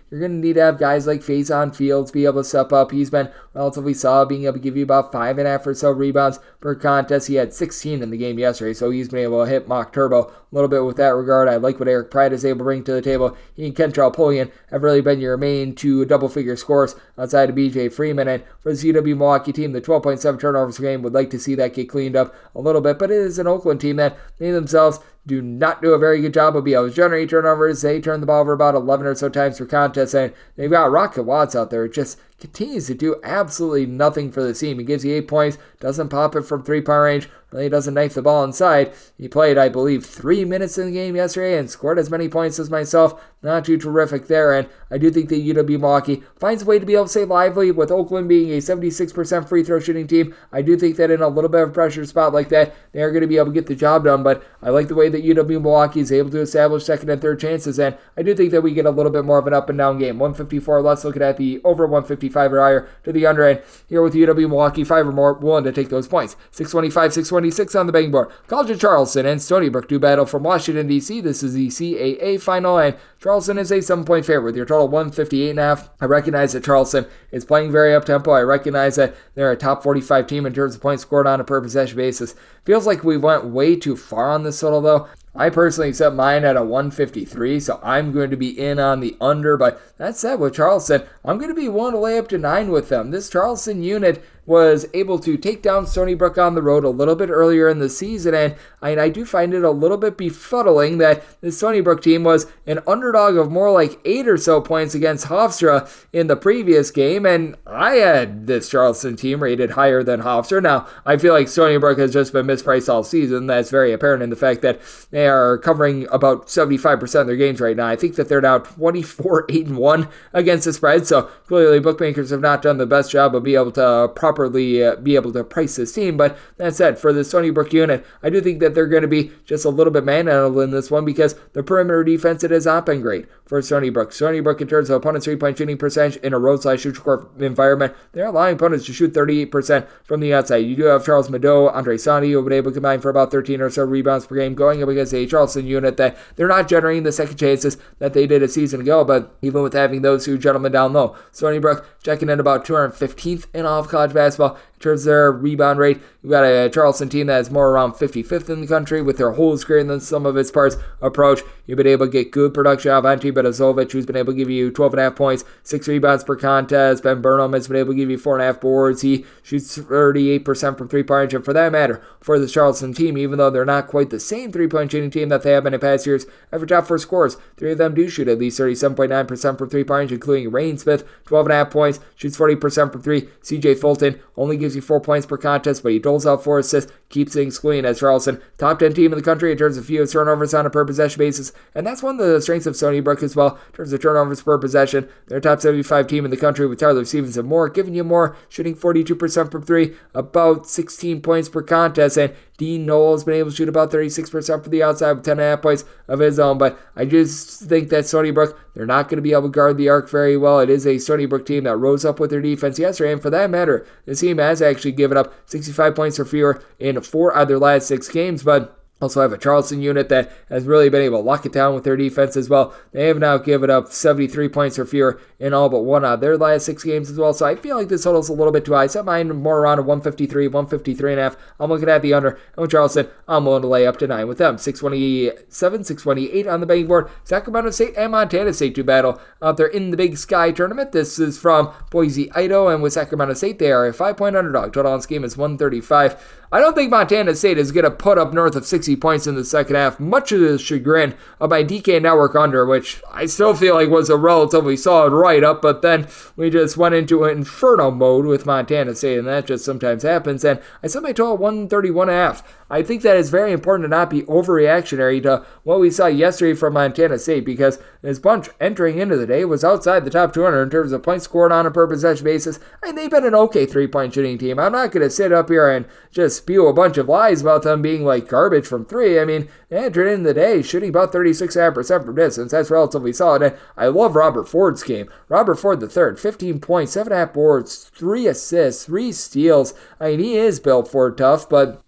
S4: you're going to need to have guys like Faison Fields be able to step up. He's been relatively solid, being able to give you about five and a half or so rebounds per contest. He had sixteen in the game yesterday, so he's been able to hit Mock Turbo a little bit with that regard. I like what Eric Pride is able to bring to the table. He and Kentrell Pullian have really been your main two double-figure scorers outside of B J Freeman. And for the C W Milwaukee team, the twelve point seven turnovers per game, would like to see that get cleaned up a little bit. But it is an Oakland team that they themselves do not do a very good job of being able to generate turnovers. They turn the ball over about eleven or so times per contest, and they've got Rocket Watts out there. It just continues to do absolutely nothing for the team. He gives you eight points, doesn't pop it from three-point range, really doesn't knife the ball inside. He played, I believe, three minutes in the game yesterday and scored as many points as myself. Not too terrific there, and I do think that U W Milwaukee finds a way to be able to stay lively with Oakland being a seventy-six percent free throw shooting team. I do think that in a little bit of a pressure spot like that, they are going to be able to get the job done, but I like the way that U W Milwaukee is able to establish second and third chances, and I do think that we get a little bit more of an up and down game. one fifty-four, let's look at the over one fifty-five or higher to the under, and here with U W Milwaukee, five or more, willing to take those points. six twenty-five, six twenty-six on the betting board. College of Charleston and Stony Brook do battle from Washington, D C This is the C A A final, and Charleston is a seven-point favorite with your total one fifty-eight and a half. I recognize that Charleston is playing very up-tempo. I recognize that they're a top forty-five team in terms of points scored on a per-possession basis. Feels like we went way too far on this total, though. I personally set mine at a one fifty-three, so I'm going to be in on the under, but that said, with Charleston, I'm going to be willing to lay up to nine with them. This Charleston unit was able to take down Stony Brook on the road a little bit earlier in the season, and I, and I do find it a little bit befuddling that the Stony Brook team was an underdog of more like eight or so points against Hofstra in the previous game, and I had this Charleston team rated higher than Hofstra. Now, I feel like Stony Brook has just been mispriced all season. That's very apparent in the fact that they are covering about seventy-five percent of their games right now. I think that they're now twenty-four eight and one against the spread, so clearly bookmakers have not done the best job of being able to properly Uh, be able to price this team. But that said, for the Stony Brook unit, I do think that they're going to be just a little bit manhandled in this one because the perimeter defense, it has not been great for Stony Brook. Stony Brook, in terms of opponents' three-point shooting percentage in a road slash shoot court environment, they're allowing opponents to shoot thirty-eight percent from the outside. You do have Charles Mado, Andre Sandi, who have been able to combine for about thirteen or so rebounds per game, going up against a Charleston unit that they're not generating the second chances that they did a season ago. But even with having those two gentlemen down low, Stony Brook checking in about two hundred fifteenth in all of college basketball in terms of their rebound rate. You've got a Charleston team that is more around fifty-fifth in the country with their whole greater than some of its parts approach. You've been able to get good production out of Ante Bedazovic, who's been able to give you twelve and a half points, six rebounds per contest. Ben Burnham has been able to give you four and a half boards. He shoots thirty-eight percent from three-point range. And for that matter, for the Charleston team, even though they're not quite the same three-point shooting team that they have been in past years, every top four scorers, three of them do shoot at least thirty-seven point nine percent from three-point range, including Rain Smith, twelve and a half points, shoots forty percent from three. C J Fulton only gives you four points per contest, but he doles out four assists, keeps things clean as Charleston, top ten team in the country in terms of fewest turnovers on a per possession basis, and that's one of the strengths of Stony Brook as well in terms of turnovers per possession. They're a top seventy-five team in the country with Tyler Stevenson Moore giving you more, shooting forty-two percent from three, about sixteen points per contest, and Dean Knoll has been able to shoot about thirty-six percent from the outside with ten and a half points of his own, but I just think that Stony Brook, they're not going to be able to guard the arc very well. It is a Stony Brook team that rose up with their defense yesterday, and for that matter, this team has actually given up sixty-five points or fewer in four out of their last six games, but also have a Charleston unit that has really been able to lock it down with their defense as well. They have now given up seventy-three points or fewer in all but one out of their last six games as well. So I feel like this total is a little bit too high. Set mine more around a one fifty-three, one fifty-three and a half. I'm looking at the under. And with Charleston, I'm willing to lay up to nine with them. six twenty-seven, six twenty-eight on the betting board. Sacramento State and Montana State to battle out there in the Big Sky tournament. This is from Boise, Idaho, and with Sacramento State, they are a five-point underdog. Total on this game is one thirty-five. I don't think Montana State is going to put up north of sixty points in the second half, much to the chagrin of my D K Network under, which I still feel like was a relatively solid write-up, but then we just went into an inferno mode with Montana State, and that just sometimes happens, and I set my total one thirty-one and a half. I think that it's very important to not be overreactionary to what we saw yesterday from Montana State, because this bunch entering into the day was outside the top two hundred in terms of points scored on a per possession basis, and they've been an okay three-point shooting team. I'm not going to sit up here and just spew a bunch of lies about them being like garbage from three. I mean, they entered in the day shooting about thirty-six point five percent from distance. That's relatively solid, and I love Robert Ford's game. Robert Ford the third, fifteen points, seven point five boards, three assists, three steals. I mean, he is built for tough, but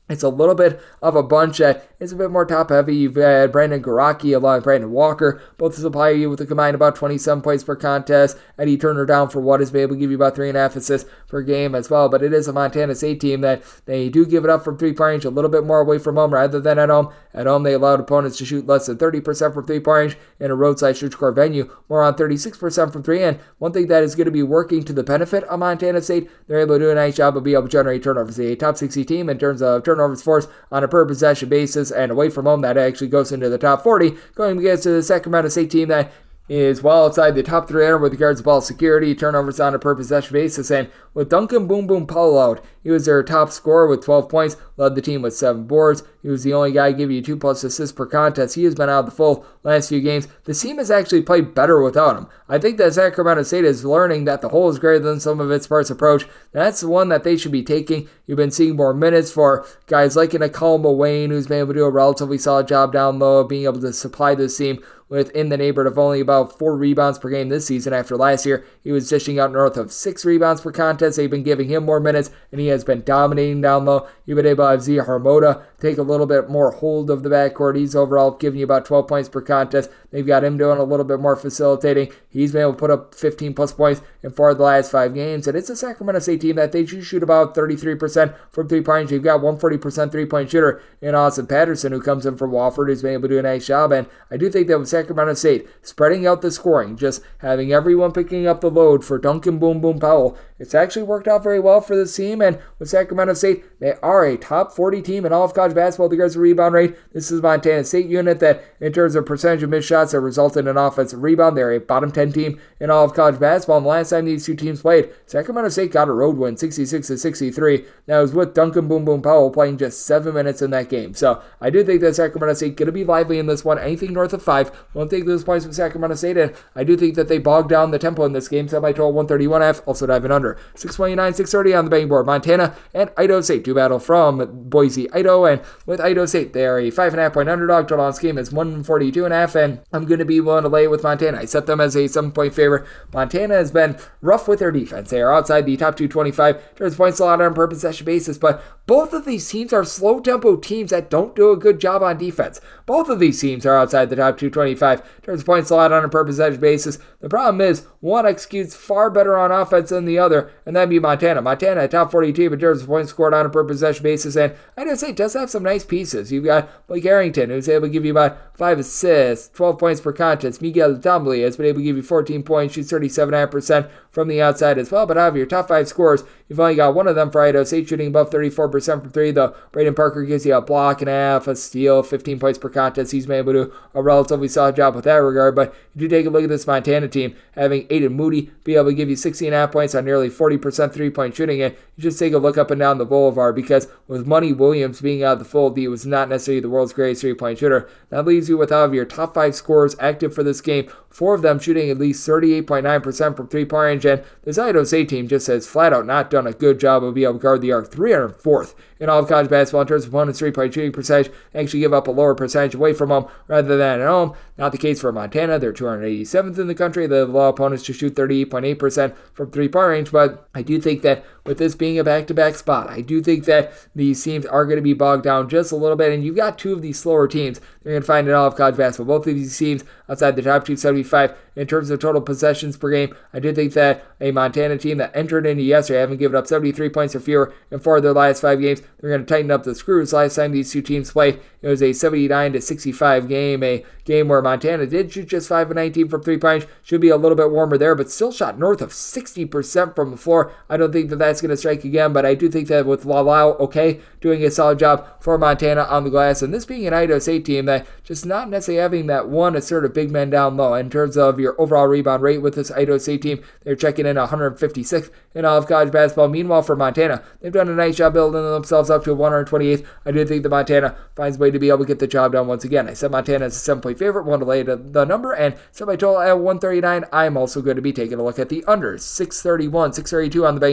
S4: It's a little bit of a bunch that is a bit more top-heavy. You've had Brandon Garaki along with Brandon Walker, both to supply you with a combined about twenty-seven points per contest. Eddie Turner down for what is able to give you about three and a half assists per game as well. But it is a Montana State team that they do give it up from three-point range a little bit more away from home rather than at home. At home, they allowed opponents to shoot less than thirty percent from three-point range. In a roadside SugarCore venue, more on thirty-six percent from three. And one thing that is going to be working to the benefit of Montana State, they're able to do a nice job of being able to generate turnovers. They're a top sixty team in terms of turnovers forced on a per possession basis, and away from home that actually goes into the top forty, going against the Sacramento State team that is well outside the top three hundred with regards to ball security, turnovers on a per possession basis. And with Duncan Boom Boom Powell out, he was their top scorer with twelve points, led the team with seven boards. He was the only guy giving you two plus assists per contest. He has been out of the full last few games. The team has actually played better without him. I think that Sacramento State is learning that the whole is greater than some of its parts approach. That's the one that they should be taking. You've been seeing more minutes for guys like an Akalma Wayne, who's been able to do a relatively solid job down low, being able to supply this team within the neighborhood of only about four rebounds per game this season. After last year, he was dishing out north of six rebounds per contest. They've been giving him more minutes, and he has been dominating down low. You've been able to have Zia Harmoda take a little bit more hold of the backcourt. He's overall giving you about twelve points per contest. They've got him doing a little bit more facilitating. He's been able to put up fifteen plus points in four of the last five games, and it's a Sacramento State team that they do shoot about thirty-three percent from three-point. You've got one forty percent three-point shooter in Austin Patterson, who comes in from Wofford, who's been able to do a nice job, and I do think that with Sacramento State spreading out the scoring, just having everyone picking up the load for Duncan Boom Boom Powell, it's actually worked out very well for this team. And with Sacramento State, they are a top forty team in all of college basketball with regards to rebound rate. This is Montana State unit that, in terms of percentage of missed shots that resulted in offensive rebound, they're a bottom ten team in all of college basketball. And the last time these two teams played, Sacramento State got a road win, sixty-six to sixty-three. That was with Duncan Boom Boom Powell playing just seven minutes in that game. So I do think that Sacramento State going to be lively in this one. Anything north of five, won't take those points from Sacramento State, and I do think that they bogged down the tempo in this game. Semi-total one thirty-one half, also diving under. six twenty-nine, six thirty on the betting board. Montana and Idaho State do battle from Boise, Idaho, and with Idaho State, they are a five and a half point underdog. Total on this game is one forty-two and a half, and I'm going to be willing to lay it with Montana. I set them as a seven point favorite. Montana has been rough with their defense. They are outside the top two twenty-five towards points allowed on a per possession basis, but both of these teams are slow tempo teams that don't do a good job on defense. Both of these teams are outside the top two twenty-five towards points allowed on a per possession basis. The problem is one executes far better on offense than the other, and that'd be Montana. Montana, a top forty team in terms of points scored on a per possession basis, and Idaho State does have some nice pieces. You've got Blake Harrington, who's able to give you about five assists, twelve points per contest. Miguel Tombly has been able to give you fourteen points, shoots thirty-seven point five percent from the outside as well. But out of your top five scorers, you've only got one of them for Idaho State shooting above thirty-four percent from three, though Braden Parker gives you a block and a half, a steal, fifteen points per contest. He's been able to do a relatively solid job with that regard. But if you take a look at this Montana team, having Aiden Moody be able to give you sixteen point five points on nearly forty percent three-point shooting, and you just take a look up and down the boulevard, because with Money Williams being out of the fold, he was not necessarily the world's greatest three-point shooter. That leaves you with out of your top five scorers active for this game, four of them shooting at least thirty-eight point nine percent from three-point range, and this Idaho State team just has flat out not done a good job of being able to guard the arc. three hundred fourth in all of college basketball in terms of opponents' three-point shooting percentage. They actually give up a lower percentage away from home rather than at home. Not the case for Montana. They're two hundred eighty-seventh in the country. They allow opponents to shoot thirty-eight point eight percent from three-point range, but I do think that with this being a back-to-back spot, I do think that these teams are going to be bogged down just a little bit, and you've got two of these slower teams they're going to find in all of college basketball. Both of these teams outside the top two seventy-five in terms of total possessions per game. I do think that a Montana team that entered into yesterday, having given up seventy-three points or fewer in four of their last five games, they're going to tighten up the screws. Last time these two teams played, it was a seventy-nine to sixty-five game, a game where Montana did shoot just five of nineteen from three-point. Should be a little bit warmer there, but still shot north of sixty percent from the floor. I don't think that that's going to strike again, but I do think that with Lalau, okay, doing a solid job for Montana on the glass, and this being an Idaho State team that just not necessarily having that one assertive big man down low. In terms of your overall rebound rate with this Idaho State team, they're checking in one hundred fifty-sixth in all of college basketball. Meanwhile, for Montana, they've done a nice job building themselves up to one hundred twenty-eighth. I do think that Montana finds a way to be able to get the job done once again. I said Montana as a seven-point favorite, one to lay the, the number, and semi-total at one thirty-nine. I'm also going to be taking a look at the unders. six thirty-one, six thirty-two on the betting board.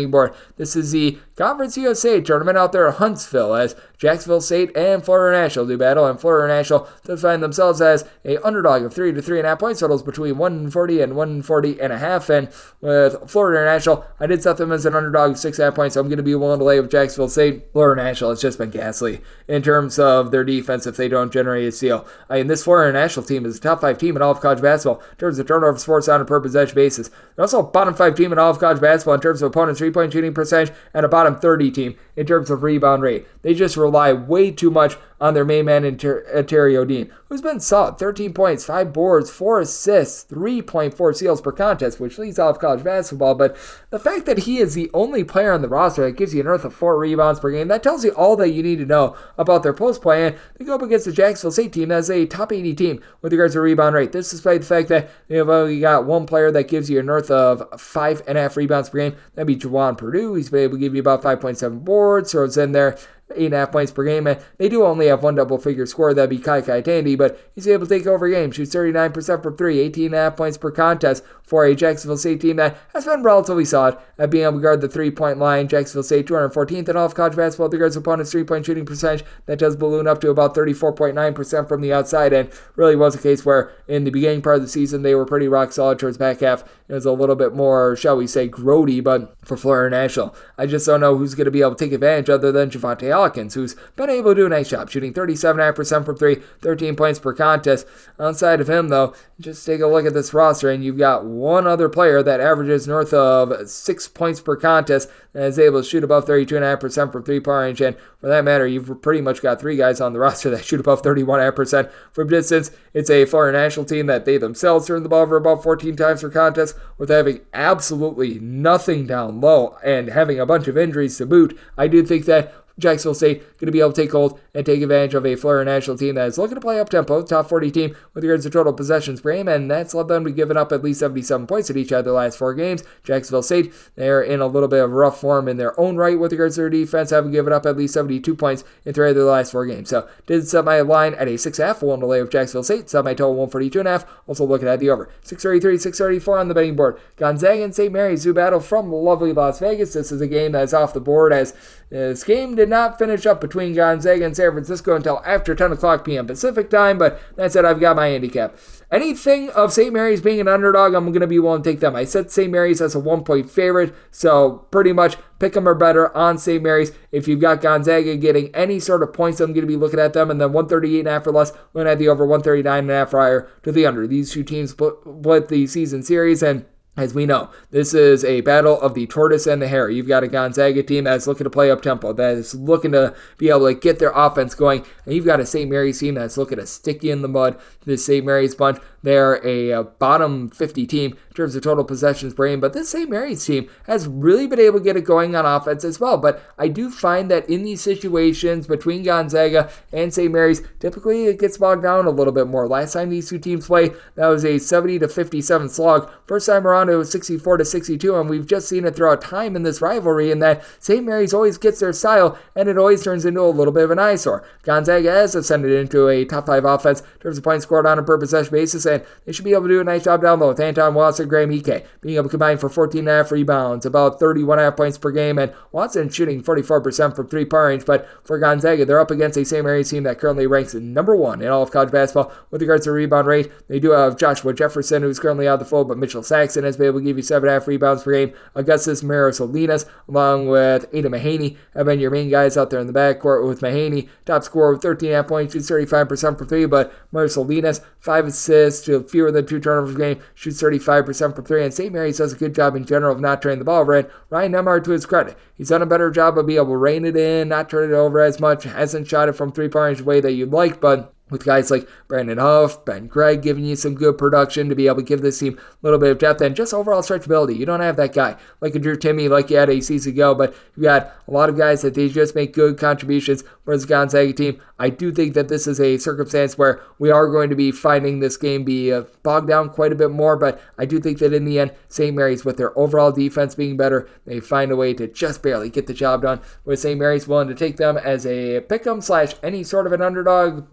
S4: This is the Conference U S A tournament out there at Huntsville as Jacksonville State and Florida National do battle, and Florida National does find themselves as a underdog of three to three and a half points, totals between one forty and one forty and a half. And with Florida National, I did set them as an underdog of six and a half points, so I'm going to be willing to lay with Jacksonville State. Florida National has just been ghastly in terms of their defense if they don't generate a steal. I mean, this Florida National team is a top five team in all of college basketball in terms of turnovers forced on a per possession basis. They're also a bottom five team in all of college basketball in terms of opponents' three-point shooting percentage, and a bottom thirty team in terms of rebound rate. They just rely way too much on their main man, Ontario Dean, who's been solid. thirteen points, five boards, four assists, three point four steals per contest, which leads off college basketball. But the fact that he is the only player on the roster that gives you an earth of four rebounds per game, that tells you all that you need to know about their post play. And they go up against the Jacksonville State team that's a top eighty team with regards to rebound rate. This despite the fact that you've only got one player that gives you an earth of five and a half rebounds per game. That'd be Jawan Purdue. He's been able to give you about five point seven boards, so it's in there. Eight and a half points per game, and they do only have one double-figure score. That'd be Kai Kai Tandy, but he's able to take over games. Shoots thirty-nine percent from three, eighteen and a half points per contest for a Jacksonville State team that has been relatively solid at being able to guard the three-point line. Jacksonville State two hundred fourteenth in all of college basketball with regards to opponents' three-point shooting percentage. That does balloon up to about thirty-four point nine percent from the outside, and really was a case where in the beginning part of the season they were pretty rock solid. Towards the back half, it was a little bit more, shall we say, grody, but for Florida National, I just don't know who's going to be able to take advantage other than Javante Alkins, who's been able to do a nice job, shooting thirty-seven point five percent from three, thirteen points per contest. Outside of him, though, just take a look at this roster, and you've got one other player that averages north of six points per contest and is able to shoot above thirty-two point five percent from three-point range. And for that matter, you've pretty much got three guys on the roster that shoot above thirty-one point five percent from distance. It's a Florida National team that they themselves turn the ball over about fourteen times per contest, with having absolutely nothing down low and having a bunch of injuries to boot. I do think that Jacksonville State going to be able to take hold and take advantage of a Florida National team that is looking to play up-tempo, top forty team with regards to total possessions per game, and that's led them to giving up at least seventy-seven points at each of their last four games. Jacksonville State, they're in a little bit of rough form in their own right with regards to their defense, having given up at least seventy-two points in three of their last four games. So, did set my line at a six point five, willing to lay with Jacksonville State, set my total one forty-two point five, also looking at the over. six thirty-three, six thirty-four on the betting board. Gonzaga and Saint Mary's do battle from lovely Las Vegas. This is a game that's off the board as this game did not finish up between Gonzaga and San Francisco until after ten o'clock p.m. Pacific time, but that said, I've got my handicap. Anything of Saint Mary's being an underdog, I'm going to be willing to take them. I set Saint Mary's as a one-point favorite, so pretty much pick them or better on Saint Mary's. If you've got Gonzaga getting any sort of points, I'm going to be looking at them, and then one thirty-eight point five or less, looking at the over one thirty-nine point five prior to the under. These two teams split the season series, and as we know, this is a battle of the tortoise and the hare. You've got a Gonzaga team that's looking to play up-tempo, that is looking to be able to get their offense going, and you've got a Saint Mary's team that's looking to stick you in the mud. This Saint Mary's bunch, they're a, a bottom fifty team in terms of total possessions per game, but this Saint Mary's team has really been able to get it going on offense as well. But I do find that in these situations between Gonzaga and Saint Mary's, typically it gets bogged down a little bit more. Last time these two teams played, that was a seventy to fifty-seven slog. First time around, it was sixty-four to sixty-two, and we've just seen it throughout time in this rivalry in that Saint Mary's always gets their style, and it always turns into a little bit of an eyesore. Gonzaga has ascended into a top five offense in terms of points scored on a per possession basis, and they should be able to do a nice job down low with Anton Watson, Graham Ike being able to combine for fourteen point five rebounds, about thirty-one point five points per game, and Watson shooting forty-four percent from three-point range. But for Gonzaga, they're up against a Saint Mary's team that currently ranks number one in all of college basketball with regards to rebound rate. They do have Joshua Jefferson, who's currently out of the fold, but Mitchell Saxon has been able to give you seven point five rebounds per game. Augustus Marasolinas, along with Ada Mahaney, have been your main guys out there in the backcourt, with Mahaney top scorer with thirteen point five points, shoots thirty-five percent for three, but Marasolinas, five assists to fewer than two turnovers per game, shoots thirty-five percent for three, and Saint Mary's does a good job in general of not turning the ball over. And Ryan Nembhard, to his credit, he's done a better job of being able to rein it in, not turn it over as much, hasn't shot it from three-point range the way that you'd like, but with guys like Brandon Huff, Ben Gregg giving you some good production to be able to give this team a little bit of depth and just overall stretchability. You don't have that guy like a Drew Timme like you had a season ago, but you've got a lot of guys that they just make good contributions for this Gonzaga team. I do think that this is a circumstance where we are going to be finding this game be uh, bogged down quite a bit more, but I do think that in the end, Saint Mary's, with their overall defense being better, they find a way to just barely get the job done, with Saint Mary's willing to take them as a pick'em slash any sort of an underdog price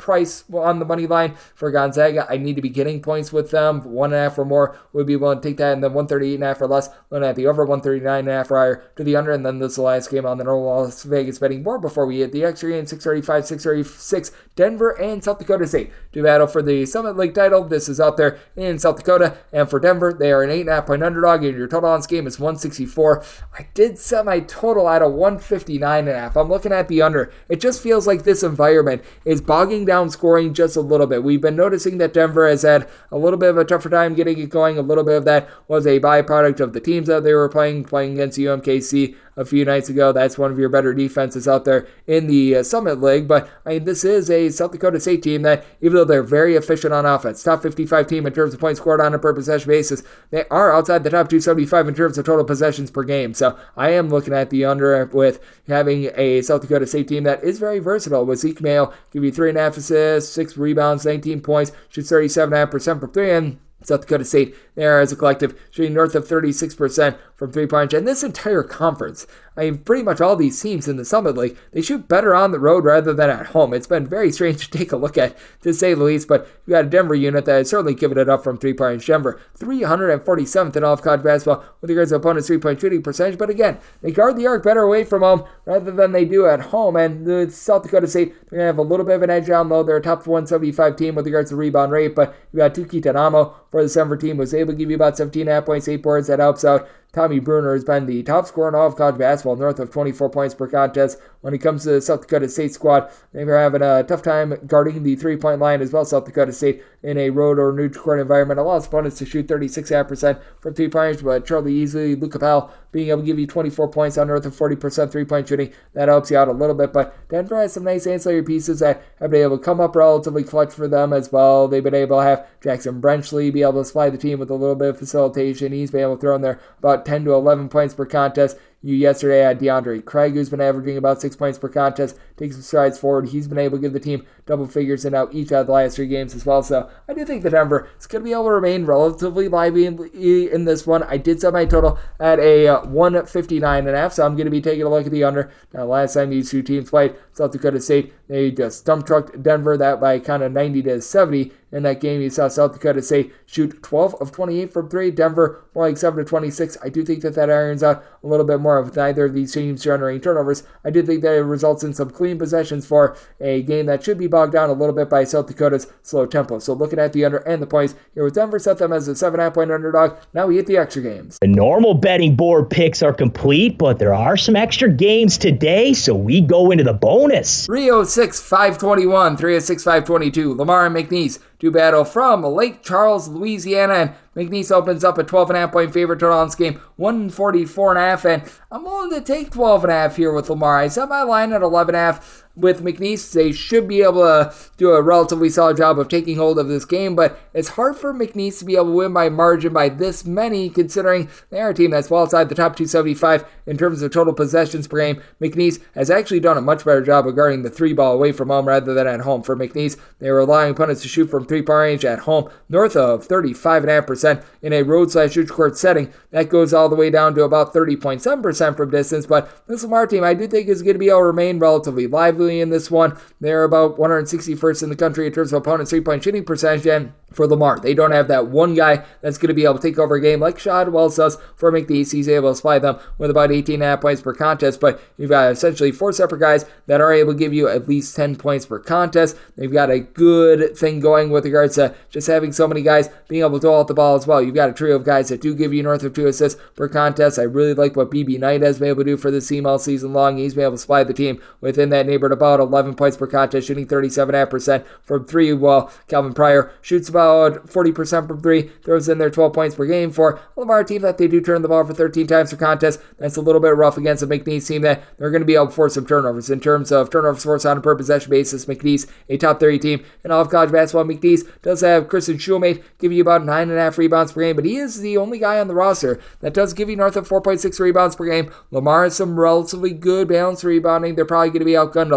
S4: points on the money line for Gonzaga. I need to be getting points with them. One and a half or more would be willing to take that, and then one thirty-eight and a half or less, looking at the over, one thirty-nine and a half or higher to the under, and then this is the last game on the Las Vegas betting board before we hit the extra game, six thirty-five, six thirty-six, Denver and South Dakota State to battle for the Summit League title. This is out there in South Dakota, and for Denver, they are an eight and a half point underdog, and your total on this game is one sixty-four. I did set my total at a one fifty-nine and a half. I'm looking at the under. It just feels like this environment is bogging down scoring just a little bit. We've been noticing that Denver has had a little bit of a tougher time getting it going. A little bit of that was a byproduct of the teams that they were playing, playing against U M K C a few nights ago. That's one of your better defenses out there in the uh, Summit League. But I mean, this is a South Dakota State team that, even though they're very efficient on offense, top fifty-five team in terms of points scored on a per possession basis, they are outside the top two seventy-five in terms of total possessions per game. So I am looking at the under with having a South Dakota State team that is very versatile. With Zeke Mayo, give you three and a half assists, six rebounds, nineteen points, shoots thirty-seven point five percent from three, and South Dakota State, there as a collective, shooting north of thirty-six percent from three-point range. And this entire conference, I mean, pretty much all these teams in the Summit League, they shoot better on the road rather than at home. It's been very strange to take a look at, to say the least, but you got a Denver unit that has certainly given it up from three-point range. Denver, three hundred forty-seventh in all of college basketball with regards to opponent's three-point shooting percentage, but again, they guard the arc better away from home rather than they do at home, and the South Dakota State, they're going to have a little bit of an edge down low. They're a top one seventy-five team with regards to rebound rate, but you got Tuki Tanamo for the Denver team, was able to give you about seventeen and a half points, eight boards. That helps out. Tommy Bruner has been the top scorer in all of college basketball, north of twenty-four points per contest. When it comes to the South Dakota State squad, they're having a tough time guarding the three-point line as well. South Dakota State in a road or neutral court environment allows opponents to shoot thirty-six point five percent from three-point range, but Charlie Easley, Luca Powell being able to give you twenty-four points on north of forty percent three-point shooting. That helps you out a little bit, but Denver has some nice ancillary pieces that have been able to come up relatively clutch for them as well. They've been able to have Jackson Brenchley be able to supply the team with a little bit of facilitation. He's been able to throw in there about ten to eleven points per contest. You yesterday had DeAndre Craig, who's been averaging about six points per contest, takes some strides forward. He's been able to give the team double figures in out each of the last three games as well. So I do think that Denver is going to be able to remain relatively lively in, in this one. I did set my total at a uh, one fifty-nine and a half, so I'm going to be taking a look at the under. Now, last time these two teams played, South Dakota State, they just dump trucked Denver that by kind of ninety to seventy. In that game, you saw South Dakota State shoot twelve of twenty-eight from three. Denver, more like seven to twenty-six. I do think that that irons out a little bit more with neither of these teams generating turnovers. I do think that it results in some clean possessions for a game that should be bogged down a little bit by South Dakota's slow tempo. So looking at the under and the points here with Denver, set them as a seven and a half point underdog. Now we hit the extra games.
S10: The normal betting board picks are complete, but there are some extra games today, so we go into the bonus.
S4: three oh six, five twenty-one, three oh six, five twenty-two. Lamar and McNeese do battle from Lake Charles, Louisiana, and McNeese opens up a twelve and a half point favorite total on this game, one forty-four and a half, and I'm willing to take twelve and a half here with Lamar. I set my line at eleven and a half. With McNeese, they should be able to do a relatively solid job of taking hold of this game, but it's hard for McNeese to be able to win by margin by this many, considering they are a team that's well outside the top two seventy-five in terms of total possessions per game. McNeese has actually done a much better job of guarding the three ball away from home rather than at home. For McNeese, they are allowing opponents to shoot from three-point range at home north of thirty-five point five percent in a road slash neutral court setting. That goes all the way down to about thirty point seven percent from distance, but this Lamar team I do think is going to be able to remain relatively lively in this one. They're about one hundred sixty-first in the country in terms of opponents' three-point shooting percentage, and for Lamar, they don't have that one guy that's going to be able to take over a game like Shad Wells does for McNeese. He's able to supply them with about eighteen and a half points per contest, but you've got essentially four separate guys that are able to give you at least ten points per contest. They've got a good thing going with regards to just having so many guys being able to throw out the ball as well. You've got a trio of guys that do give you north of two assists per contest. I really like what B B Knight has been able to do for this team all season long. He's been able to supply the team within that neighborhood about eleven points per contest, shooting thirty-seven point five percent from three, while Calvin Pryor shoots about forty percent from three, throws in their twelve points per game. For a Lamar team that they do turn the ball for thirteen times per contest, that's a little bit rough against a McNeese team that they're going to be able to force some turnovers. In terms of turnovers forced on a per possession basis, McNeese, a top thirty team in all of college basketball. McNeese does have Christian Schulmate giving you about nine and a half rebounds per game, but he is the only guy on the roster that does give you north of four point six rebounds per game. Lamar has some relatively good balanced rebounding. They're probably going to be outgunned a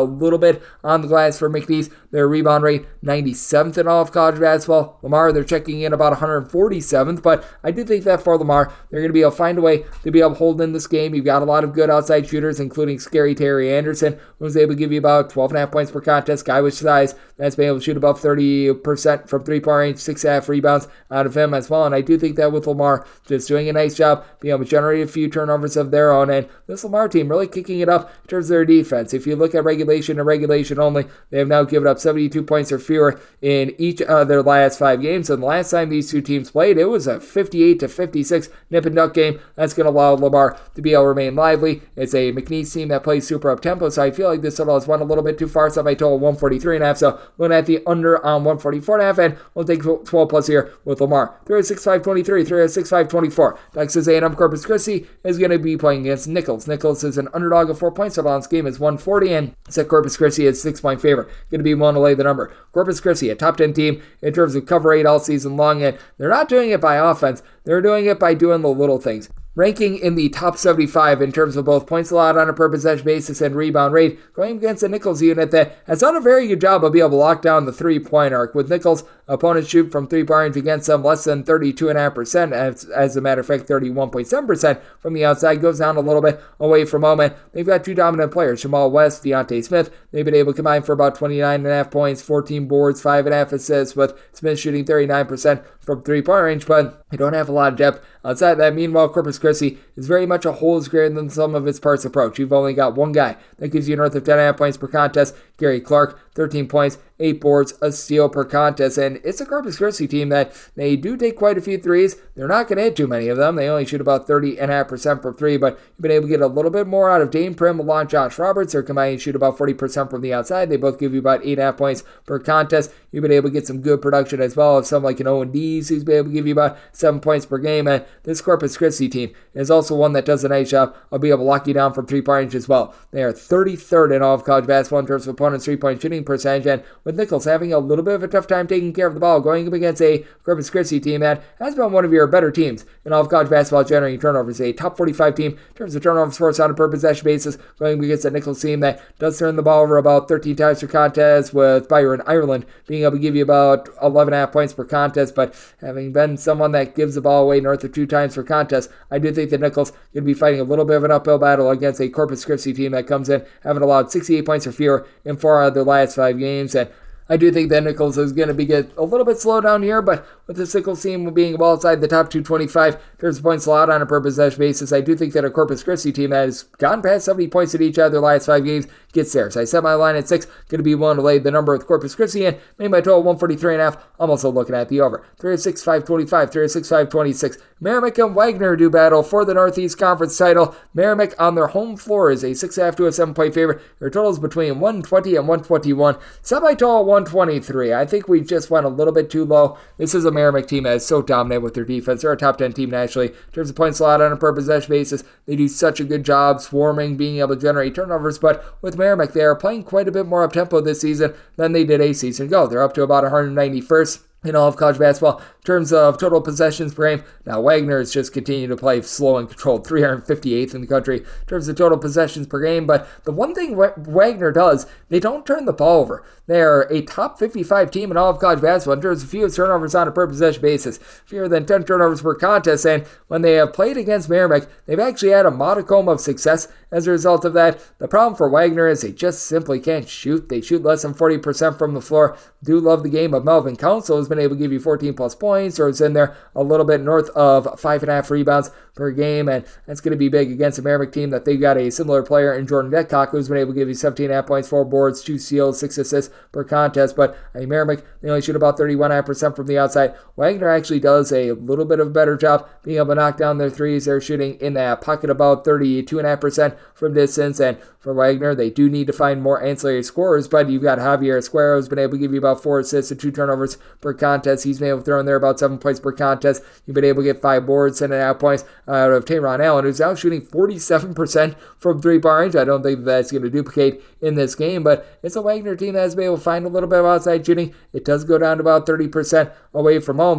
S4: little bit on the glass for McNeese. Their rebound rate, ninety-seventh in all of college basketball. Lamar, they're checking in about one hundred forty-seventh, but I do think that for Lamar, they're going to be able to find a way to be able to hold in this game. You've got a lot of good outside shooters, including Scary Terry Anderson, who was able to give you about twelve point five points per contest. Guy with size that's been able to shoot above thirty percent from three-point range, six point five rebounds out of him as well. And I do think that with Lamar just doing a nice job, being able to generate a few turnovers of their own, and this Lamar team really kicking it up in terms of their defense. If you look at regulation and regulation only, they have now given up seventy-two points or fewer in each of their last five games. And the last time these two teams played, it was a fifty-eight to fifty-six nip and duck game. That's going to allow Lamar to be able to remain lively. It's a McNeese team that plays super up tempo, so I feel like this total has went a little bit too far. So I total one forty-three and a half. So looking at the under on one forty-four and a half, and we'll take twelve plus here with Lamar. three oh six five twenty-three, three oh six five twenty-four. Texas A and M Corpus Christi is going to be playing against Nichols. Nichols is an underdog of four points. So this game is one forty, and it's at Corpus Christi is six point favorite. Going to be one to lay the number. Corpus Christi, a top ten team in terms of cover rate all season long, and they're not doing it by offense. They're doing it by doing the little things. Ranking in the top seventy-five in terms of both points allowed on a per possession basis and rebound rate, going against a Nichols unit that has done a very good job of being able to lock down the three-point arc. With Nichols, opponents shoot from three-point range against them less than thirty-two point five percent, as, as a matter of fact, thirty-one point seven percent from the outside. Goes down a little bit away from home, and they've got two dominant players, Jamal West, Deontay Smith. They've been able to combine for about twenty-nine point five points, fourteen boards, five point five assists, with Smith shooting thirty-nine percent from three-point range, but they don't have a lot of depth outside that. Meanwhile, Corpus Christi is very much a whole is greater than some of its parts approach. You've only got one guy that gives you north of ten point five points per contest, Gary Clark, thirteen points, eight boards, a steal per contest, and it's a Corpus Christi team that they do take quite a few threes. They're not going to hit too many of them. They only shoot about thirty point five percent from three, but you've been able to get a little bit more out of Dane Prim along Josh Roberts. They're combined to shoot about forty percent from the outside. They both give you about eight point five points per contest. You've been able to get some good production as well of some like an Owen Dees, who's been able to give you about seven points per game, and this Corpus Christi team is also one that does a nice job of being able to lock you down from three-point range as well. They are thirty-third in all of college basketball in terms of opponents' three-point shooting percentage, and with Nichols having a little bit of a tough time taking care of the ball, going up against a Corpus Christi team that has been one of your better teams in all of college basketball generating turnovers. A top forty-five team in terms of turnovers forced on a per possession basis, going against a Nichols team that does turn the ball over about thirteen times per contest, with Byron Ireland being able to give you about eleven point five points per contest, but having been someone that gives the ball away north of two times per contest, I do think that Nichols going to be fighting a little bit of an uphill battle against a Corpus Christi team that comes in having allowed sixty-eight points or fewer in four out of their last five games, and I do think that Nichols is going to be get a little bit slowed down here, but with the Nichols team being well outside the top two twenty-five in terms of points allowed on a per possession basis, I do think that a Corpus Christi team that has gotten past seventy points in each of their last five games gets there. So I set my line at six, going to be willing to lay the number with Corpus Christi, and made my total one forty-three and a half. I'm also looking at the over. three oh six five twenty-five, three oh six five twenty-six. Merrimack and Wagner do battle for the Northeast Conference title. Merrimack on their home floor is a six point five to a seven point favorite. Their total is between one twenty and one twenty-one. Semi-total one twenty-three. I think we just went a little bit too low. This is a Merrimack team that is so dominant with their defense. They're a top ten team nationally in terms of points allowed on a per possession basis. They do such a good job swarming, being able to generate turnovers, but with Merrimack, they are playing quite a bit more up-tempo this season than they did a season ago. They're up to about one ninety-first in all of college basketball in terms of total possessions per game. Now, Wagner has just continued to play slow and controlled, three hundred fifty-eighth in the country in terms of total possessions per game. But the one thing Wagner does, they don't turn the ball over. They are a top fifty-five team in all of college basketball in terms of fewest turnovers on a per possession basis, fewer than ten turnovers per contest. And when they have played against Merrimack, they've actually had a modicum of success as a result of that. The problem for Wagner is they just simply can't shoot. They shoot less than forty percent from the floor. Do love the game of Melvin Council, who's been able to give you fourteen plus points, or is in there a little bit north of five and a half rebounds per game, and that's going to be big against a Merrimack team that they've got a similar player in Jordan Vetcock, who's been able to give you seventeen and a half points, four boards, two steals, six assists per contest. But I mean, Merrimack, they only shoot about thirty-one point five percent from the outside. Wagner actually does a little bit of a better job being able to knock down their threes. They're shooting in that pocket about thirty-two point five percent from distance, and for Wagner, they do need to find more ancillary scorers, but you've got Javier Esquero, who's been able to give you about four assists and two turnovers per contest. He's been able to throw in there about seven points per contest. You've been able to get five boards, seven and a half points out of Tayron Allen, who's now shooting forty-seven percent from three-point range. I don't think that's going to duplicate in this game, but it's a Wagner team that has been able to find a little bit of outside shooting. It does go down to about thirty percent away from home, but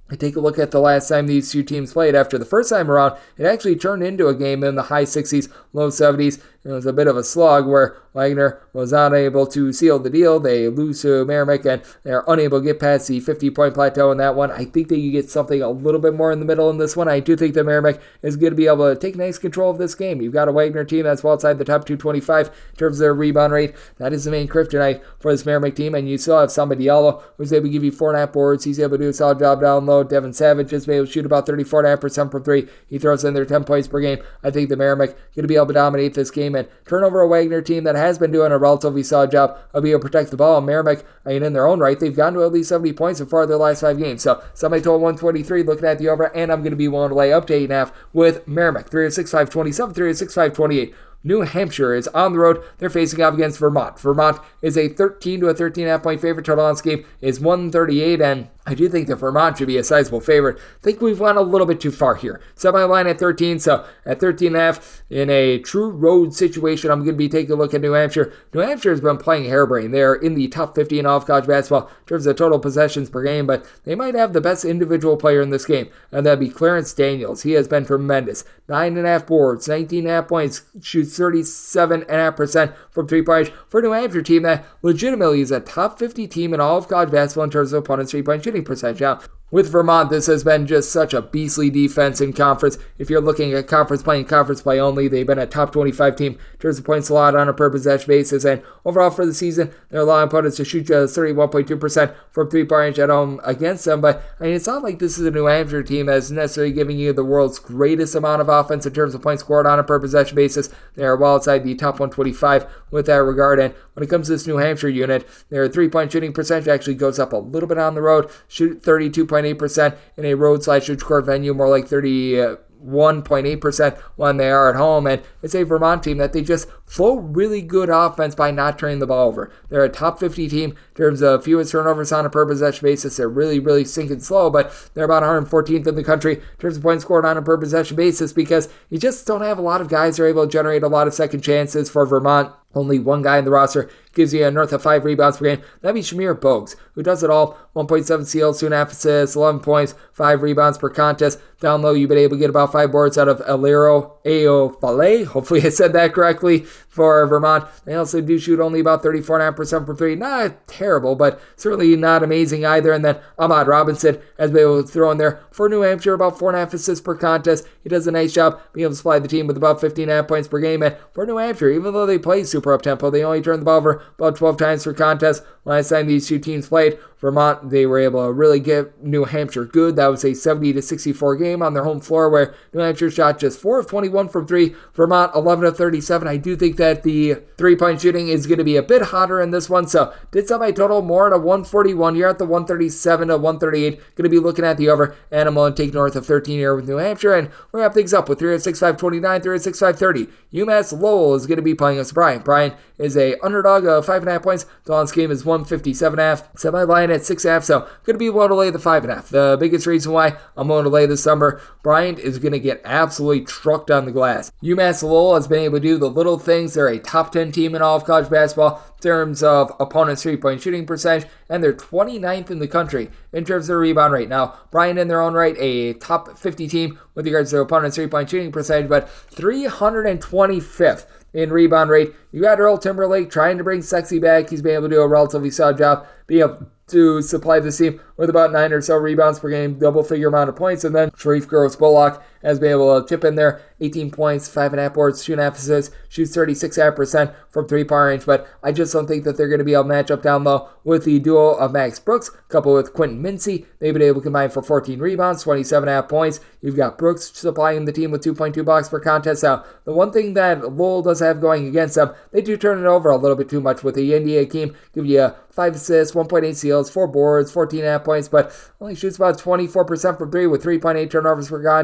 S4: I take a look at the last time these two teams played. After the first time around, it actually turned into a game in the high sixties, low seventies. It was a bit of a slog where Wagner was not able to seal the deal. They lose to Merrimack, and they're unable to get past the fifty-point plateau in that one. I think that you get something a little bit more in the middle in this one. I do think that Merrimack is going to be able to take nice control of this game. You've got a Wagner team that's well outside the top two twenty-five in terms of their rebound rate. That is the main kryptonite for this Merrimack team, and you still have Samba Diallo, who's able to give you four and a half boards. He's able to do a solid job down low. Devin Savage is able to shoot about thirty-four point five percent from three. He throws in their ten points per game. I think the Merrimack going to be able to dominate this game and turn over a Wagner team that has been doing a relatively solid job of being able to protect the ball. Merrimack, I mean, in their own right, they've gone to at least seventy points so far in their last five games. So somebody told one twenty-three, looking at the over, and I'm going to be willing to lay up to eight and a half with Merrimack. three oh six, five twenty-seven, three oh six, five twenty-eight. New Hampshire is on the road. They're facing off against Vermont. Vermont is a thirteen to a thirteen and a half point favorite. Total on this game is one thirty-eight, and I do think that Vermont should be a sizable favorite. I think we've went a little bit too far here. Semi line at thirteen, so at thirteen and a half in a true road situation, I'm going to be taking a look at New Hampshire. New Hampshire has been playing harebrained. They're in the top fifty in all of college basketball in terms of total possessions per game, but they might have the best individual player in this game, and that'd be Clarence Daniels. He has been tremendous. Nine and a half boards, nineteen and a half points, shoots thirty-seven and a half percent from three-point range for a New Hampshire team that legitimately is a top fifty team in all of college basketball in terms of opponents' three-point shooting percentage. Now, with Vermont, this has been just such a beastly defense in conference. If you're looking at conference play and conference play only, they've been a top twenty-five team in terms of points allowed on a per possession basis. And overall for the season, they're allowing opponents to shoot just thirty-one point two percent from three-point range at home against them. But I mean, it's not like this is a New Hampshire team that's necessarily giving you the world's greatest amount of offense in terms of points scored on a per possession basis. They are well outside the top one twenty-five with that regard. And when it comes to this New Hampshire unit, their three-point shooting percentage actually goes up a little bit on the road. Shoot thirty-two point eight percent in a road slash huge court venue, more like thirty-one point eight percent when they are at home. And it's a Vermont team that they just flow really good offense by not turning the ball over. They're a top fifty team in terms of fewest turnovers on a per possession basis. They're really, really sinking slow, but they're about one hundred fourteenth in the country in terms of points scored on a per possession basis because you just don't have a lot of guys who are able to generate a lot of second chances for Vermont. Only one guy in the roster gives you a north of five rebounds per game. That'd be Shamir Bogues, who does it all. one point seven steals, two point five assists, eleven points, five rebounds per contest. Down low, you've been able to get about five boards out of Elero Aofale. Hopefully I said that correctly for Vermont. They also do shoot only about thirty-four point nine percent from three. Not terrible, but certainly not amazing either. And then Ahmad Robinson has been able to throw in there for New Hampshire about four point five assists per contest. He does a nice job being able to supply the team with about fifteen point five points per game. And for New Hampshire, even though they play super up-tempo, they only turn the ball over about twelve times per contest. Last time these two teams played, Vermont, they were able to really get New Hampshire good. That was a seventy to sixty-four game on their home floor where New Hampshire shot just four of twenty-one from three. Vermont, eleven of thirty-seven. I do think that the three-point shooting is going to be a bit hotter in this one. So did set my total more at a one forty-one. You're at the one thirty-seven to one thirty-eight. Going to be looking at the over. And I'm going to take north of thirteen here with New Hampshire. And we're going to wrap things up with three oh six, five twenty-nine, three oh six, five thirty. UMass Lowell is going to be playing us Bryant. Bryant is a underdog of five and a half points. Dawn's game is one fifty-seven and a half. Semi line at six and a half. So going to be able to lay the five and a half. The biggest reason why I'm going to lay this number, Bryant is going to get absolutely trucked on the glass. UMass Lowell has been able to do the little things. They're a top ten team in all of college basketball in terms of opponents' three-point shooting percentage, and they're twenty-ninth in the country in terms of their rebound rate. Now, Bryant in their own right, a top fifty team with regards to their opponents' three-point shooting percentage, but three hundred twenty-fifth in rebound rate. You got Earl Timberlake trying to bring Sexy back. He's been able to do a relatively solid job being able to supply the team with about nine or so rebounds per game, double-figure amount of points. And then Sharif Gross-Bullock has been able to chip in there eighteen points, five and a half boards, two and a half assists, shoots thirty-six point five percent from three-point range. But I just don't think that they're going to be able to match up down low with the duo of Max Brooks, coupled with Quentin Mincy. They've been able to combine for fourteen rebounds, twenty-seven point five points. You've got Brooks supplying the team with two point two blocks per contest. Now, the one thing that Lowell does have going against them, they do turn it over a little bit too much with the Yendi Hakeem, give you five assists, one point eight steals, four boards, fourteen point five points, but only shoots about twenty-four percent from three with three point eight turnovers per contest.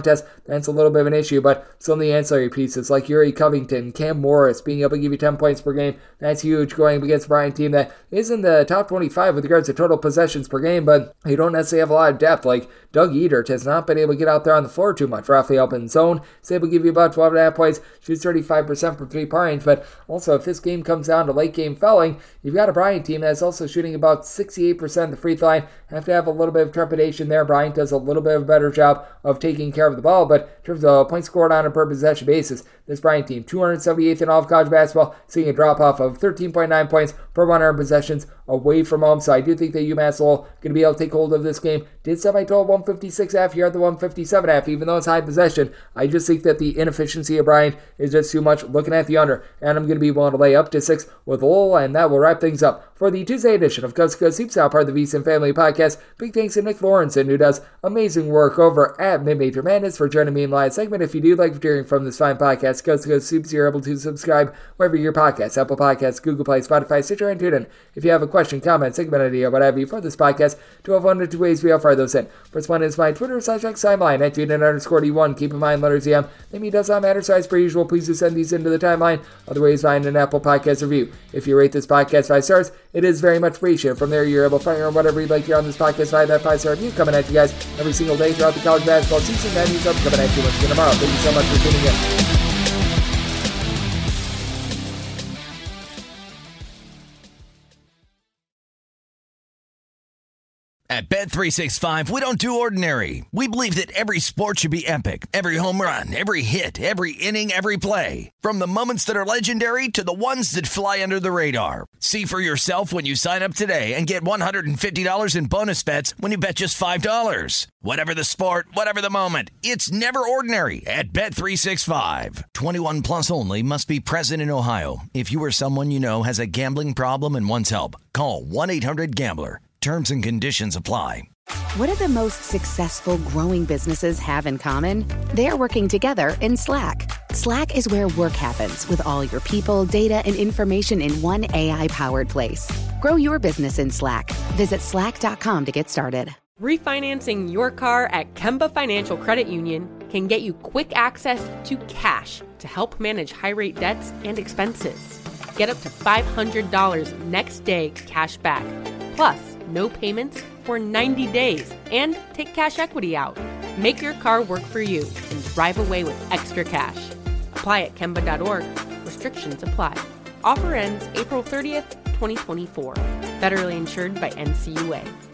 S4: that's a little bit of an issue, but some of the ancillary pieces like Yuri Covington, Cam Morris being able to give you ten points per game, that's huge going against a Bryant team that is in the top twenty-five with regards to total possessions per game, but you don't necessarily have a lot of depth. Like Doug Edert has not been able to get out there on the floor too much. Roughly open zone, he's able to give you about twelve and a half points, shoots thirty-five percent from three-point range, but also if this game comes down to late game fouling, you've got a Bryant team that's also shooting about sixty-eight percent of the free throw line. Have to have a little bit of trepidation there. Bryant does a little bit of a better job of taking care of the ball, but in terms of points scored on a per possession basis, this Bryant team, two hundred seventy-eighth in all of college basketball, seeing a drop off of thirteen point nine points per one hundred possessions away from home. So I do think that UMass Lowell going to be able to take hold of this game. Did set my total one fifty-six half here at the one fifty-seven half, even though it's high possession. I just think that the inefficiency of Bryant is just too much. Looking at the under, and I'm going to be willing to lay up to six with Lowell, and that will wrap things up for the Tuesday edition of Coast to Coast Hoops, now part of the VSiN Family Podcast. Big thanks to Nick Lawrenson, who does amazing work over at Mid-Major Madness, for joining me in the live segment. If you do like hearing from this fine podcast, Coast to Coast Hoops, you're able to subscribe wherever your podcasts, Apple Podcasts, Google Play, Spotify, Stitcher, and TuneIn. If you have a question, comment, segment idea, whatever you for this podcast, to have one or two ways we all fire those in. First one is my Twitter slash X timeline at Jaden underscore D one. Keep in mind, letters E M. Name me does not matter, so as per usual, please do send these into the timeline. Other ways, find an Apple Podcast review. If you rate this podcast five stars, it is very much appreciated. From there, you're able to fire whatever you'd like to hear on this podcast via that five star review coming at you guys every single day throughout the college basketball season. That news up coming at you once again tomorrow. Thank you so much for tuning in.
S1: At Bet three sixty-five, we don't do ordinary. We believe that every sport should be epic. Every home run, every hit, every inning, every play. From the moments that are legendary to the ones that fly under the radar. See for yourself when you sign up today and get one hundred fifty dollars in bonus bets when you bet just five dollars. Whatever the sport, whatever the moment, it's never ordinary at Bet three sixty-five. twenty-one plus only. Must be present in Ohio. If you or someone you know has a gambling problem and wants help, call one eight hundred gambler. Terms and conditions apply.
S3: What do the most successful growing businesses have in common? They're working together in Slack. Slack is where work happens with all your people, data, and information in one A I-powered place. Grow your business in Slack. Visit slack dot com to get started.
S11: Refinancing your car at Kemba Financial Credit Union can get you quick access to cash to help manage high-rate debts and expenses. Get up to five hundred dollars next day cash back. Plus, no payments for ninety days, and take cash equity out. Make your car work for you and drive away with extra cash. Apply at Kemba dot org. Restrictions apply. Offer ends April thirtieth, twenty twenty-four. Federally insured by N C U A.